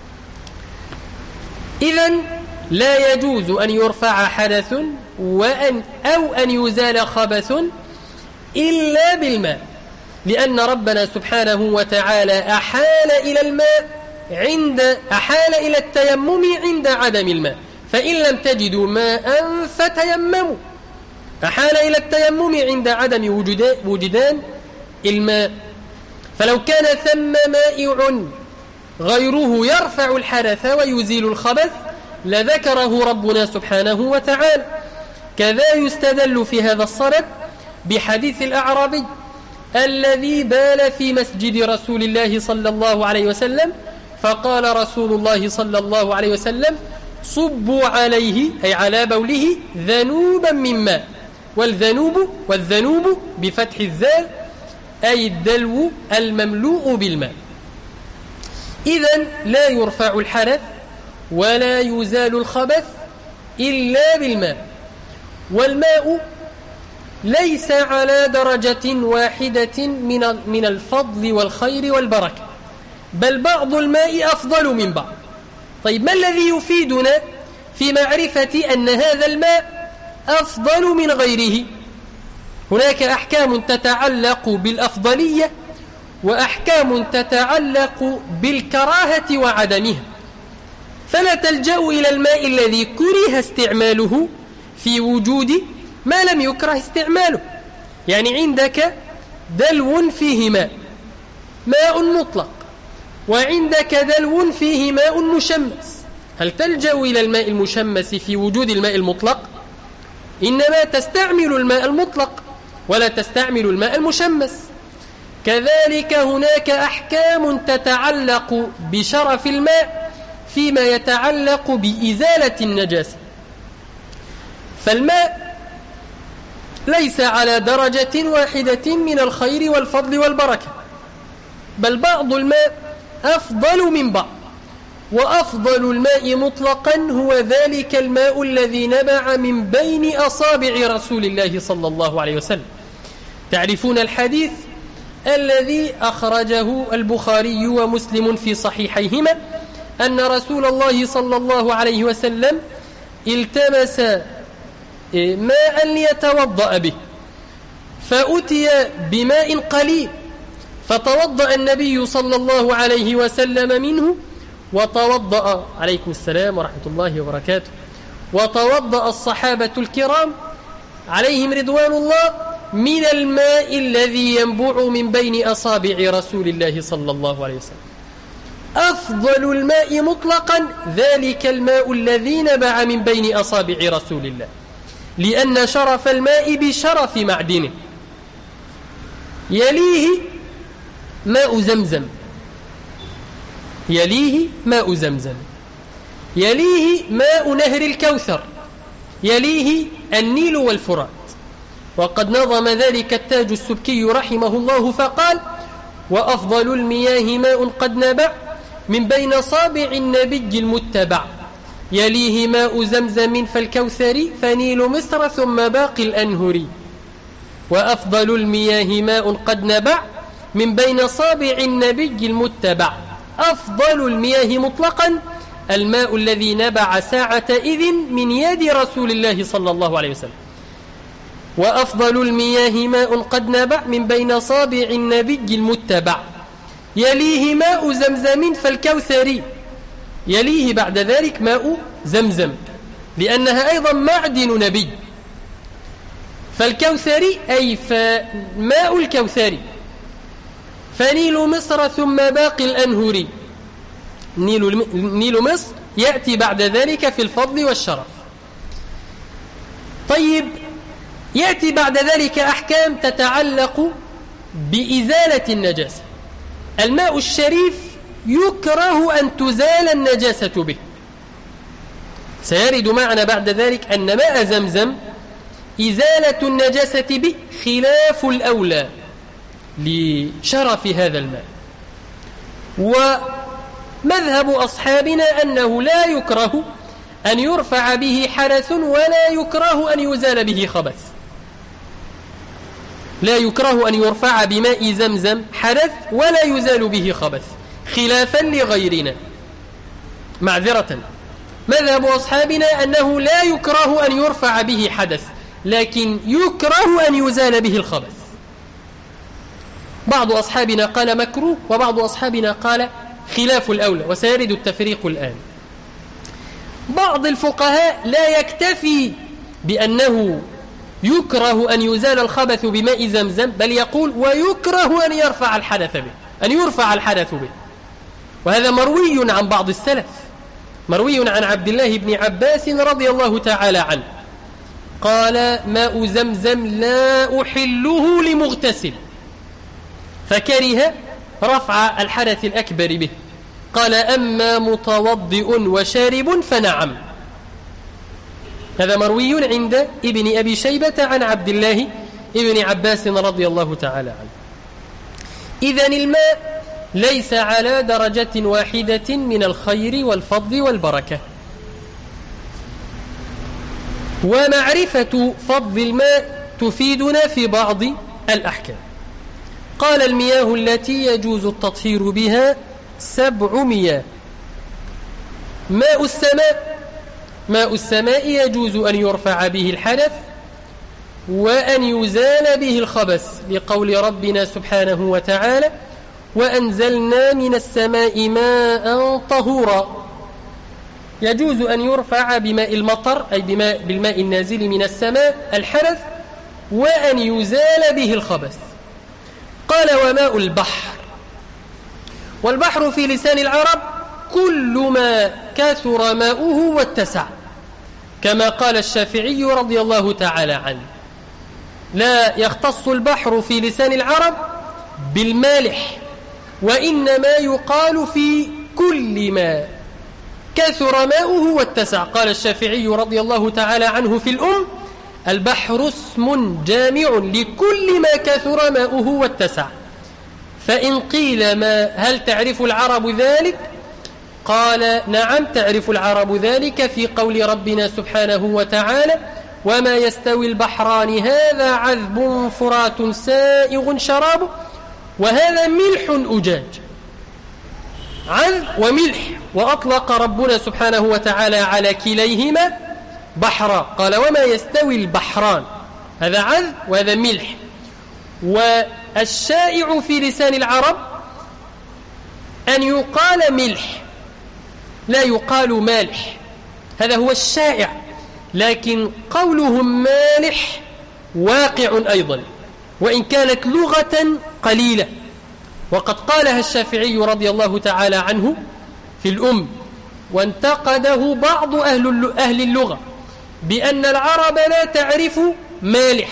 Speaker 1: إذن لا يجوز أن يرفع حدث أو أن يزال خبث إلا بالماء، لأن ربنا سبحانه وتعالى أحال إلى الماء أحال إلى التيمم عند عدم الماء. فإن لم تجدوا ماء فتيمموا، أحال إلى التيمم عند عدم وجدان الماء. فلو كان ثم مائع غيره يرفع الحدث ويزيل الخبث لذكره ربنا سبحانه وتعالى. كذا يستدل في هذا الصدد بحديث الأعرابي الذي بال في مسجد رسول الله صلى الله عليه وسلم، فقال رسول الله صلى الله عليه وسلم: صبوا عليه، أي على بوله، ذنوبا من ماء. والذنوب بفتح الذال أي الدلو المملوء بالماء. إذن لا يرفع الحدث ولا يزال الخبث إلا بالماء. والماء ليس على درجة واحدة من الفضل والخير والبركة، بل بعض الماء أفضل من بعض. طيب ما الذي يفيدنا في معرفة أن هذا الماء أفضل من غيره؟ هناك أحكام تتعلق بالأفضلية وأحكام تتعلق بالكراهة وعدمها. فلا تلجأ إلى الماء الذي كره استعماله في وجود ما لم يكره استعماله. يعني عندك دلو فيه ماء مطلق، وعندك دلو فيه ماء مشمس، هل تلجأ إلى الماء المشمس في وجود الماء المطلق؟ إنما تستعمل الماء المطلق ولا تستعمل الماء المشمس. كذلك هناك أحكام تتعلق بشرف الماء فيما يتعلق بإزالة النجاسة. فالماء ليس على درجة واحدة من الخير والفضل والبركة، بل بعض الماء أفضل من بعض، وأفضل الماء مطلقا هو ذلك الماء الذي نبع من بين أصابع رسول الله صلى الله عليه وسلم. تعرفون الحديث الذي أخرجه البخاري ومسلم في صحيحيهما أن رسول الله صلى الله عليه وسلم التمس ماء ليتوضأ به، فأتي بماء قليل، فتوضأ النبي صلى الله عليه وسلم منه، وتوضأ عليكم السلام ورحمة الله وبركاته، وتوضأ الصحابة الكرام عليهم رضوان الله من الماء الذي ينبع من بين أصابع رسول الله صلى الله عليه وسلم. أفضل الماء مطلقا ذلك الماء الذي نبع من بين أصابع رسول الله، لأن شرف الماء بشرف معدنه. يليه ماء زمزم، يليه ماء زمزم، يليه ماء نهر الكوثر، يليه النيل والفرات. وقد نظم ذلك التاج السبكي رحمه الله فقال: وأفضل المياه ماء قد نبع من بين صابع النبي المتبع، يليه ماء زمزم فالكوثري، فنيل مصر ثم باقي الأنهري. وأفضل المياه ماء قد نبع من بين صابع النبي المتبع. أفضل المياه مطلقا الماء الذي نبع ساعة إذن من يد رسول الله صلى الله عليه وسلم. وأفضل المياه ماء قد نبع من بين صابع النبي المتبع، يليه ماء زمزم فالكوثري، يليه بعد ذلك ماء زمزم، لأنها أيضا معدن نبي. فالكوثري أي ماء الكوثري، فنيل مصر ثم باقي الأنهري. نيل مصر يأتي بعد ذلك في الفضل والشرف. طيب، يأتي بعد ذلك أحكام تتعلق بإزالة النجاسة. الماء الشريف يكره أن تزال النجاسة به. سيرد معنا بعد ذلك أن ماء زمزم إزالة النجاسة به خلاف الأولى لشرف هذا الماء. ومذهب أصحابنا أنه لا يكره أن يرفع به حدث ولا يكره أن يزال به خبث. لا يكره أن يرفع بماء زمزم حدث ولا يزال به خبث، خلافا لغيرنا. معذرة، مذهب أصحابنا أنه لا يكره أن يرفع به حدث، لكن يكره أن يزال به الخبث. بعض أصحابنا قال مكروه، وبعض أصحابنا قال خلاف الأولى، وسيرد التفريق الآن. بعض الفقهاء لا يكتفي بأنه يكره أن يزال الخبث بماء زمزم، بل يقول ويكره أن يرفع الحدث به، أن يرفع الحدث به. وهذا مروي عن بعض السلف، مروي عن عبد الله بن عباس رضي الله تعالى عنه قال: ماء زمزم لا أحله لمغتسل، فكره رفع الحدث الأكبر به. قال: أما متوضئ وشارب فنعم. هذا مروي عند ابن أبي شيبة عن عبد الله ابن عباس رضي الله تعالى عنه. إذن الماء ليس على درجة واحدة من الخير والفضل والبركة. ومعرفة فضل الماء تفيدنا في بعض الأحكام. قال: المياه التي يجوز التطهير بها 7 مياه. ماء السماء يجوز أن يرفع به الحدث وأن يزال به الخبث، لقول ربنا سبحانه وتعالى: وأنزلنا من السماء ماء طهورا. يجوز أن يرفع بماء المطر أي بالماء النازل من السماء الحدث وأن يزال به الخبث. قال وماء البحر، والبحر في لسان العرب كل ما كثر ماؤه واتسع، كما قال الشافعي رضي الله تعالى عنه: لا يختص البحر في لسان العرب بالمالح، وإنما يقال في كل ما كثر ماؤه واتسع. قال الشافعي رضي الله تعالى عنه في الأم: البحر اسم جامع لكل ما كثر ماؤه واتسع. فإن قيل هل تعرف العرب ذلك؟ قال نعم، تعرف العرب ذلك في قول ربنا سبحانه وتعالى: وما يستوي البحران هذا عذب فرات سائغ شرابه وهذا ملح أجاج. عذب وملح، وأطلق ربنا سبحانه وتعالى على كليهما بحرا، قال وما يستوي البحران، هذا عذب وهذا ملح. والشائع في لسان العرب أن يقال ملح لا يقال مالح، هذا هو الشائع، لكن قولهم مالح واقع أيضا وإن كانت لغة قليلة، وقد قالها الشافعي رضي الله تعالى عنه في الأم، وانتقده بعض أهل اللغة بأن العرب لا تعرف مالح،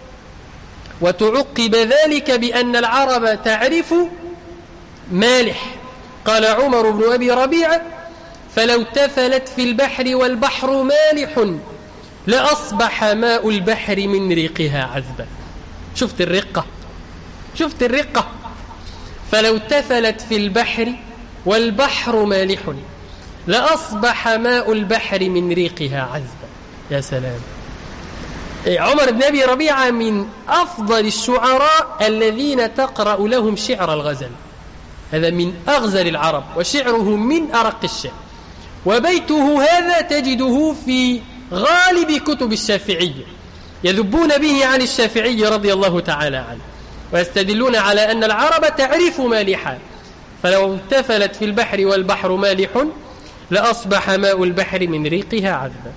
Speaker 1: وتعقب ذلك بأن العرب تعرف مالح. قال عمر بن أبي ربيعة: فلو تفلت في البحر والبحر مالح لأصبح ماء البحر من ريقها عذبا. شفت الرقة، شفت الرقة. فلو تفلت في البحر والبحر مالح لأصبح ماء البحر من ريقها عذبا. يا سلام. عمر بن أبي ربيعة من أفضل الشعراء الذين تقرأ لهم شعر الغزل، هذا من أغزل العرب، وشعره من أرق الشعر، وبيته هذا تجده في غالب كتب الشافعية، يذبون به عن الشافعي رضي الله تعالى عنه، ويستدلون على أن العرب تعرف مالحا، فلو تفلت في البحر والبحر مالح لأصبح ماء البحر من ريقها عذبا.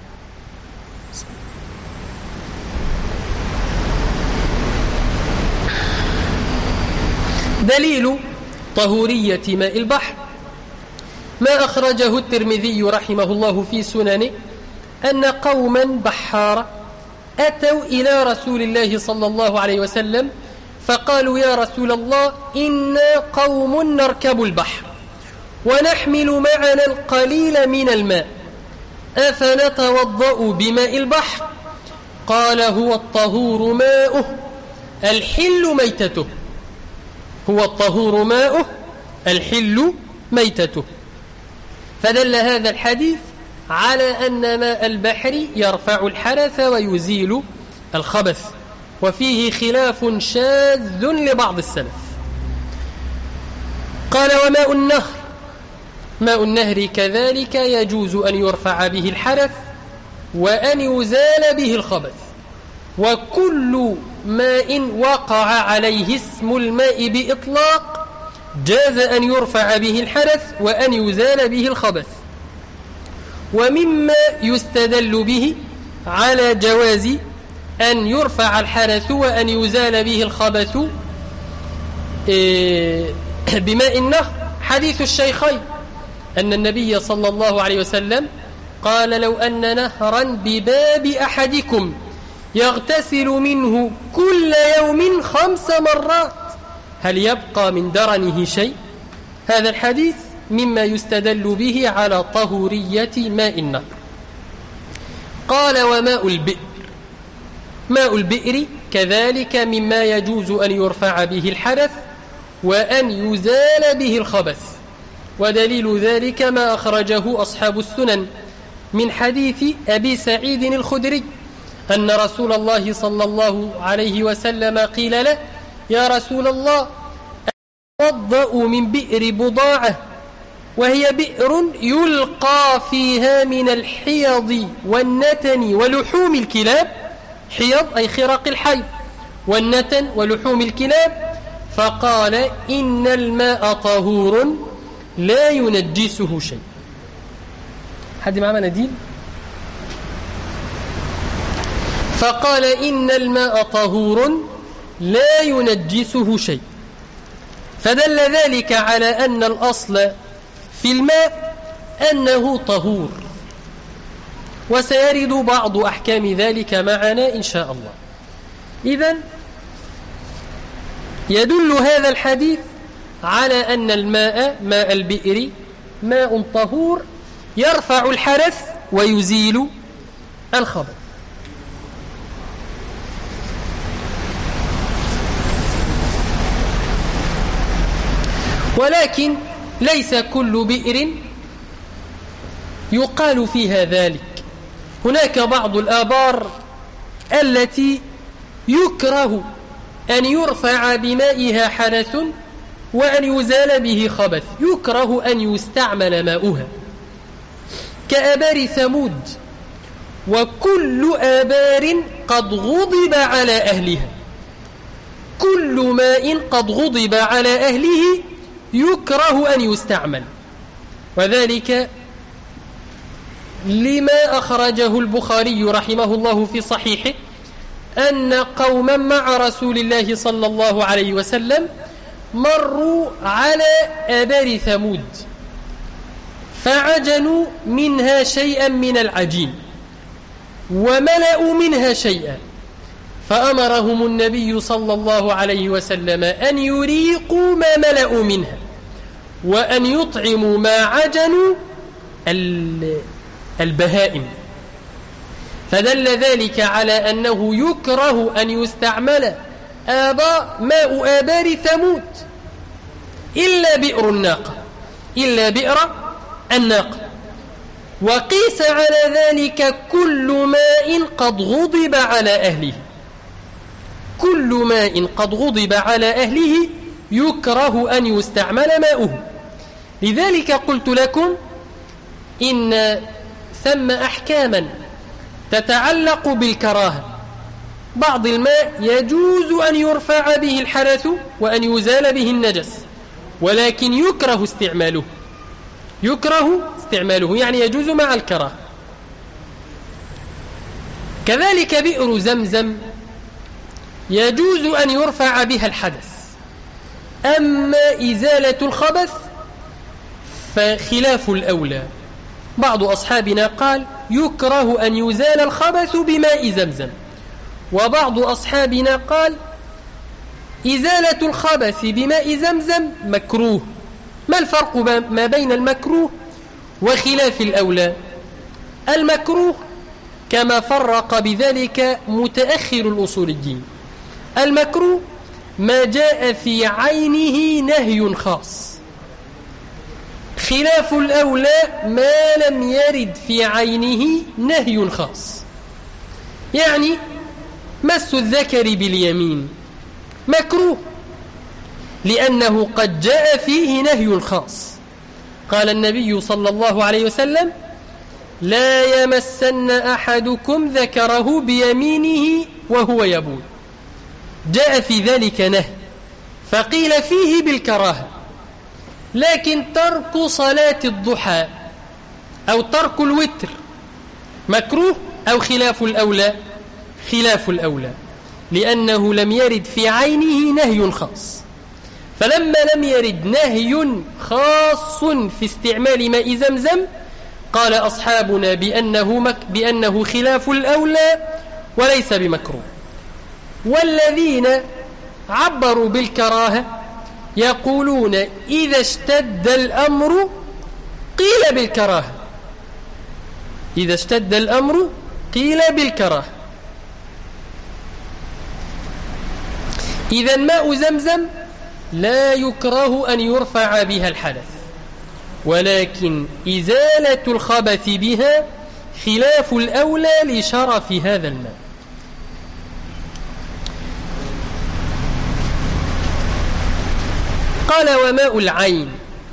Speaker 1: دليل طهورية ماء البحر ما أخرجه الترمذي رحمه الله في سننه أن قوما بحارا أتوا إلى رسول الله صلى الله عليه وسلم فقالوا: يا رسول الله، إنا قوم نركب البحر ونحمل معنا القليل من الماء، أفنتوضأ بماء البحر؟ قال: هو الطهور ماؤه الحل ميتته، هو الطهور ماؤه الحل ميتته. فدل هذا الحديث على أن ماء البحر يرفع الحدث ويزيل الخبث، وفيه خلاف شاذ لبعض السلف. قال: وماء النهر، ماء النهر كذلك يجوز أن يرفع به الحدث وأن يزال به الخبث، وكل ماء وقع عليه اسم الماء بإطلاق جاز أن يرفع به الحدث وأن يزال به الخبث. ومما يستدل به على جواز أن يرفع الحدث وأن يزال به الخبث بماء النهر حديث الشيخين أن النبي صلى الله عليه وسلم قال: لو أن نهرا بباب أحدكم يغتسل منه كل يوم 5 مرات هل يبقى من درنه شيء؟ هذا الحديث مما يستدل به على طهورية ماء النهر. قال: وماء البئر، ماء البئر كذلك مما يجوز أن يرفع به الحدث وأن يزال به الخبث، ودليل ذلك ما أخرجه أصحاب السنن من حديث أبي سعيد الخدري أن رسول الله صلى الله عليه وسلم قيل له: يا رسول الله، أتوضأ من بئر بضاعة وهي بئر يلقى فيها من الحيض والنتن ولحوم الكلاب، حيض أي خرق الحيض، والنتن ولحوم الكلاب، فقال: إن الماء طهور لا ينجسه شيء. حد معاه مناديل؟ فقال إن الماء طهور لا ينجسه شيء، فدل ذلك على أن الأصل في الماء أنه طهور، وسيرد بعض أحكام ذلك معنا إن شاء الله. إذن يدل هذا الحديث على أن الماء، ماء البئر، ماء طهور يرفع الحدث ويزيل الخبث. ولكن ليس كل بئر يقال فيها ذلك. هناك بعض الآبار التي يكره أن يرفع بمائها حدث وأن يزال به خبث، يكره أن يستعمل ماؤها، كآبار ثمود، وكل آبار قد غضب على أهلها، كل ماء قد غضب على أهله يكره أن يستعمل. وذلك لما أخرجه البخاري رحمه الله في صحيحه أن قوما مع رسول الله صلى الله عليه وسلم مروا على آبار ثمود فعجنوا منها شيئا من العجين وملأوا منها شيئا، فأمرهم النبي صلى الله عليه وسلم أن يريقوا ما ملأوا منها وأن يطعموا ما عجنوا البهائم، فدل ذلك على أنه يكره أن يستعمل ماء آبار ثمود إلا بئر الناقة، إلا بئر الناقة. وقيس على ذلك كل ماء قد غضب على أهله، كل ماء قد غضب على أهله يكره أن يستعمل ماؤه. لذلك قلت لكم إن ثم أحكاما تتعلق بالكراهة. بعض الماء يجوز أن يرفع به الحدث وأن يزال به النجس، ولكن يكره استعماله، يكره استعماله يعني يجوز مع الكراهة. كذلك بئر زمزم يجوز أن يرفع بها الحدث، أما إزالة الخبث فخلاف الأولى. بعض أصحابنا قال يكره أن يزال الخبث بماء زمزم، وبعض أصحابنا قال إزالة الخبث بماء زمزم مكروه. ما الفرق ما بين المكروه وخلاف الأولى؟ المكروه كما فرق بذلك متأخر الأصوليين، المكروه ما جاء في عينه نهي خاص، خلاف الأولى ما لم يرد في عينه نهي خاص. يعني مس الذكر باليمين مكروه لأنه قد جاء فيه نهي خاص، قال النبي صلى الله عليه وسلم لا يمسن أحدكم ذكره بيمينه وهو يبول، جاء في ذلك نهي فقيل فيه بالكراهة. لكن ترك صلاة الضحى أو ترك الوتر مكروه أو خلاف الأولى؟ خلاف الأولى، لأنه لم يرد في عينه نهي خاص. فلما لم يرد نهي خاص في استعمال ماء زمزم قال أصحابنا بأنه خلاف الأولى وليس بمكروه. والذين عبروا بالكراهة يقولون إذا اشتد الأمر قيل بالكراهة، إذا اشتد الأمر قيل بالكراهة. إذا ماء زمزم لا يكره أن يرفع بها الحدث، ولكن إزالة الخبث بها خلاف الأولى لشرف هذا الماء. قال وماء العين،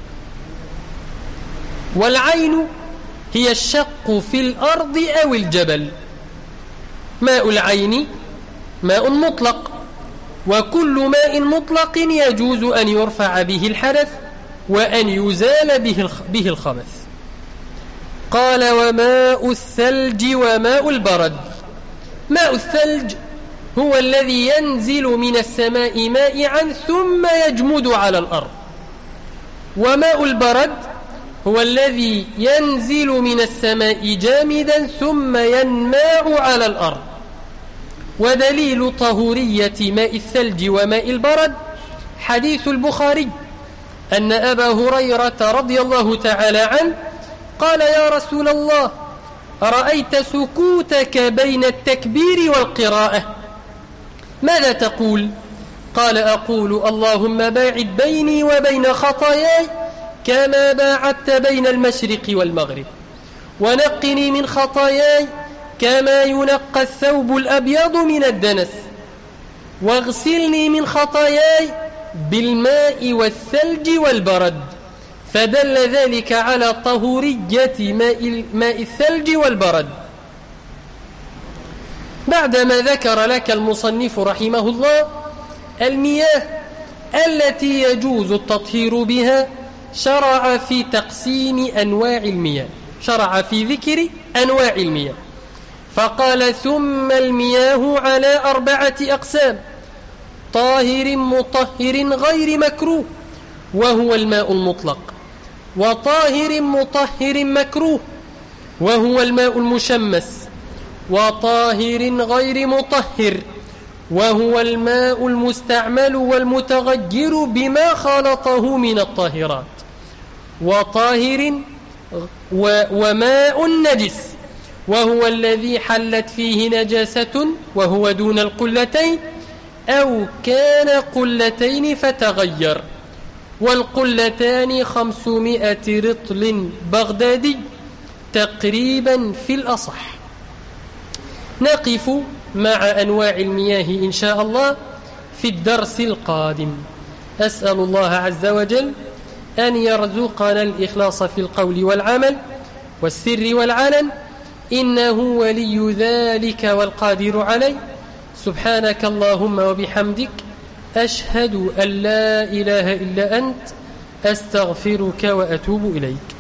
Speaker 1: والعين هي الشق في الأرض أو الجبل. ماء العين ماء مطلق، وكل ماء مطلق يجوز أن يرفع به الحدث وأن يزال به الخبث. قال وماء الثلج وماء البرد. ماء الثلج هو الذي ينزل من السماء مائعا ثم يجمد على الأرض، وماء البرد هو الذي ينزل من السماء جامدا ثم ينماع على الأرض. ودليل طهورية ماء الثلج وماء البرد حديث البخاري أن أبا هريرة رضي الله تعالى عنه قال يا رسول الله رأيت سكوتك بين التكبير والقراءة ماذا تقول؟ قال أقول اللهم باعد بيني وبين خطاياي كما باعدت بين المشرق والمغرب، ونقني من خطاياي كما ينقى الثوب الأبيض من الدنس، واغسلني من خطاياي بالماء والثلج والبرد. فدل ذلك على طهورية ماء الثلج والبرد. بعدما ذكر لك المصنف رحمه الله المياه التي يجوز التطهير بها، شرع في تقسيم أنواع المياه، شرع في ذكر أنواع المياه، فقال ثم المياه على 4 أقسام: طاهر مطهر غير مكروه وهو الماء المطلق، وطاهر مطهر مكروه وهو الماء المشمس، وطاهر غير مطهر وهو الماء المستعمل والمتغير بما خلطه من الطاهرات، وطاهر وماء نجس وهو الذي حلت فيه نجاسة وهو دون القلتين أو كان قلتين فتغير، والقلتان 500 رطل بغدادي تقريبا في الأصح. نقف مع أنواع المياه إن شاء الله في الدرس القادم. أسأل الله عز وجل أن يرزقنا الإخلاص في القول والعمل والسر والعلن، إنه ولي ذلك والقادر عليه. سبحانك اللهم وبحمدك، أشهد أن لا إله إلا أنت، أستغفرك وأتوب إليك.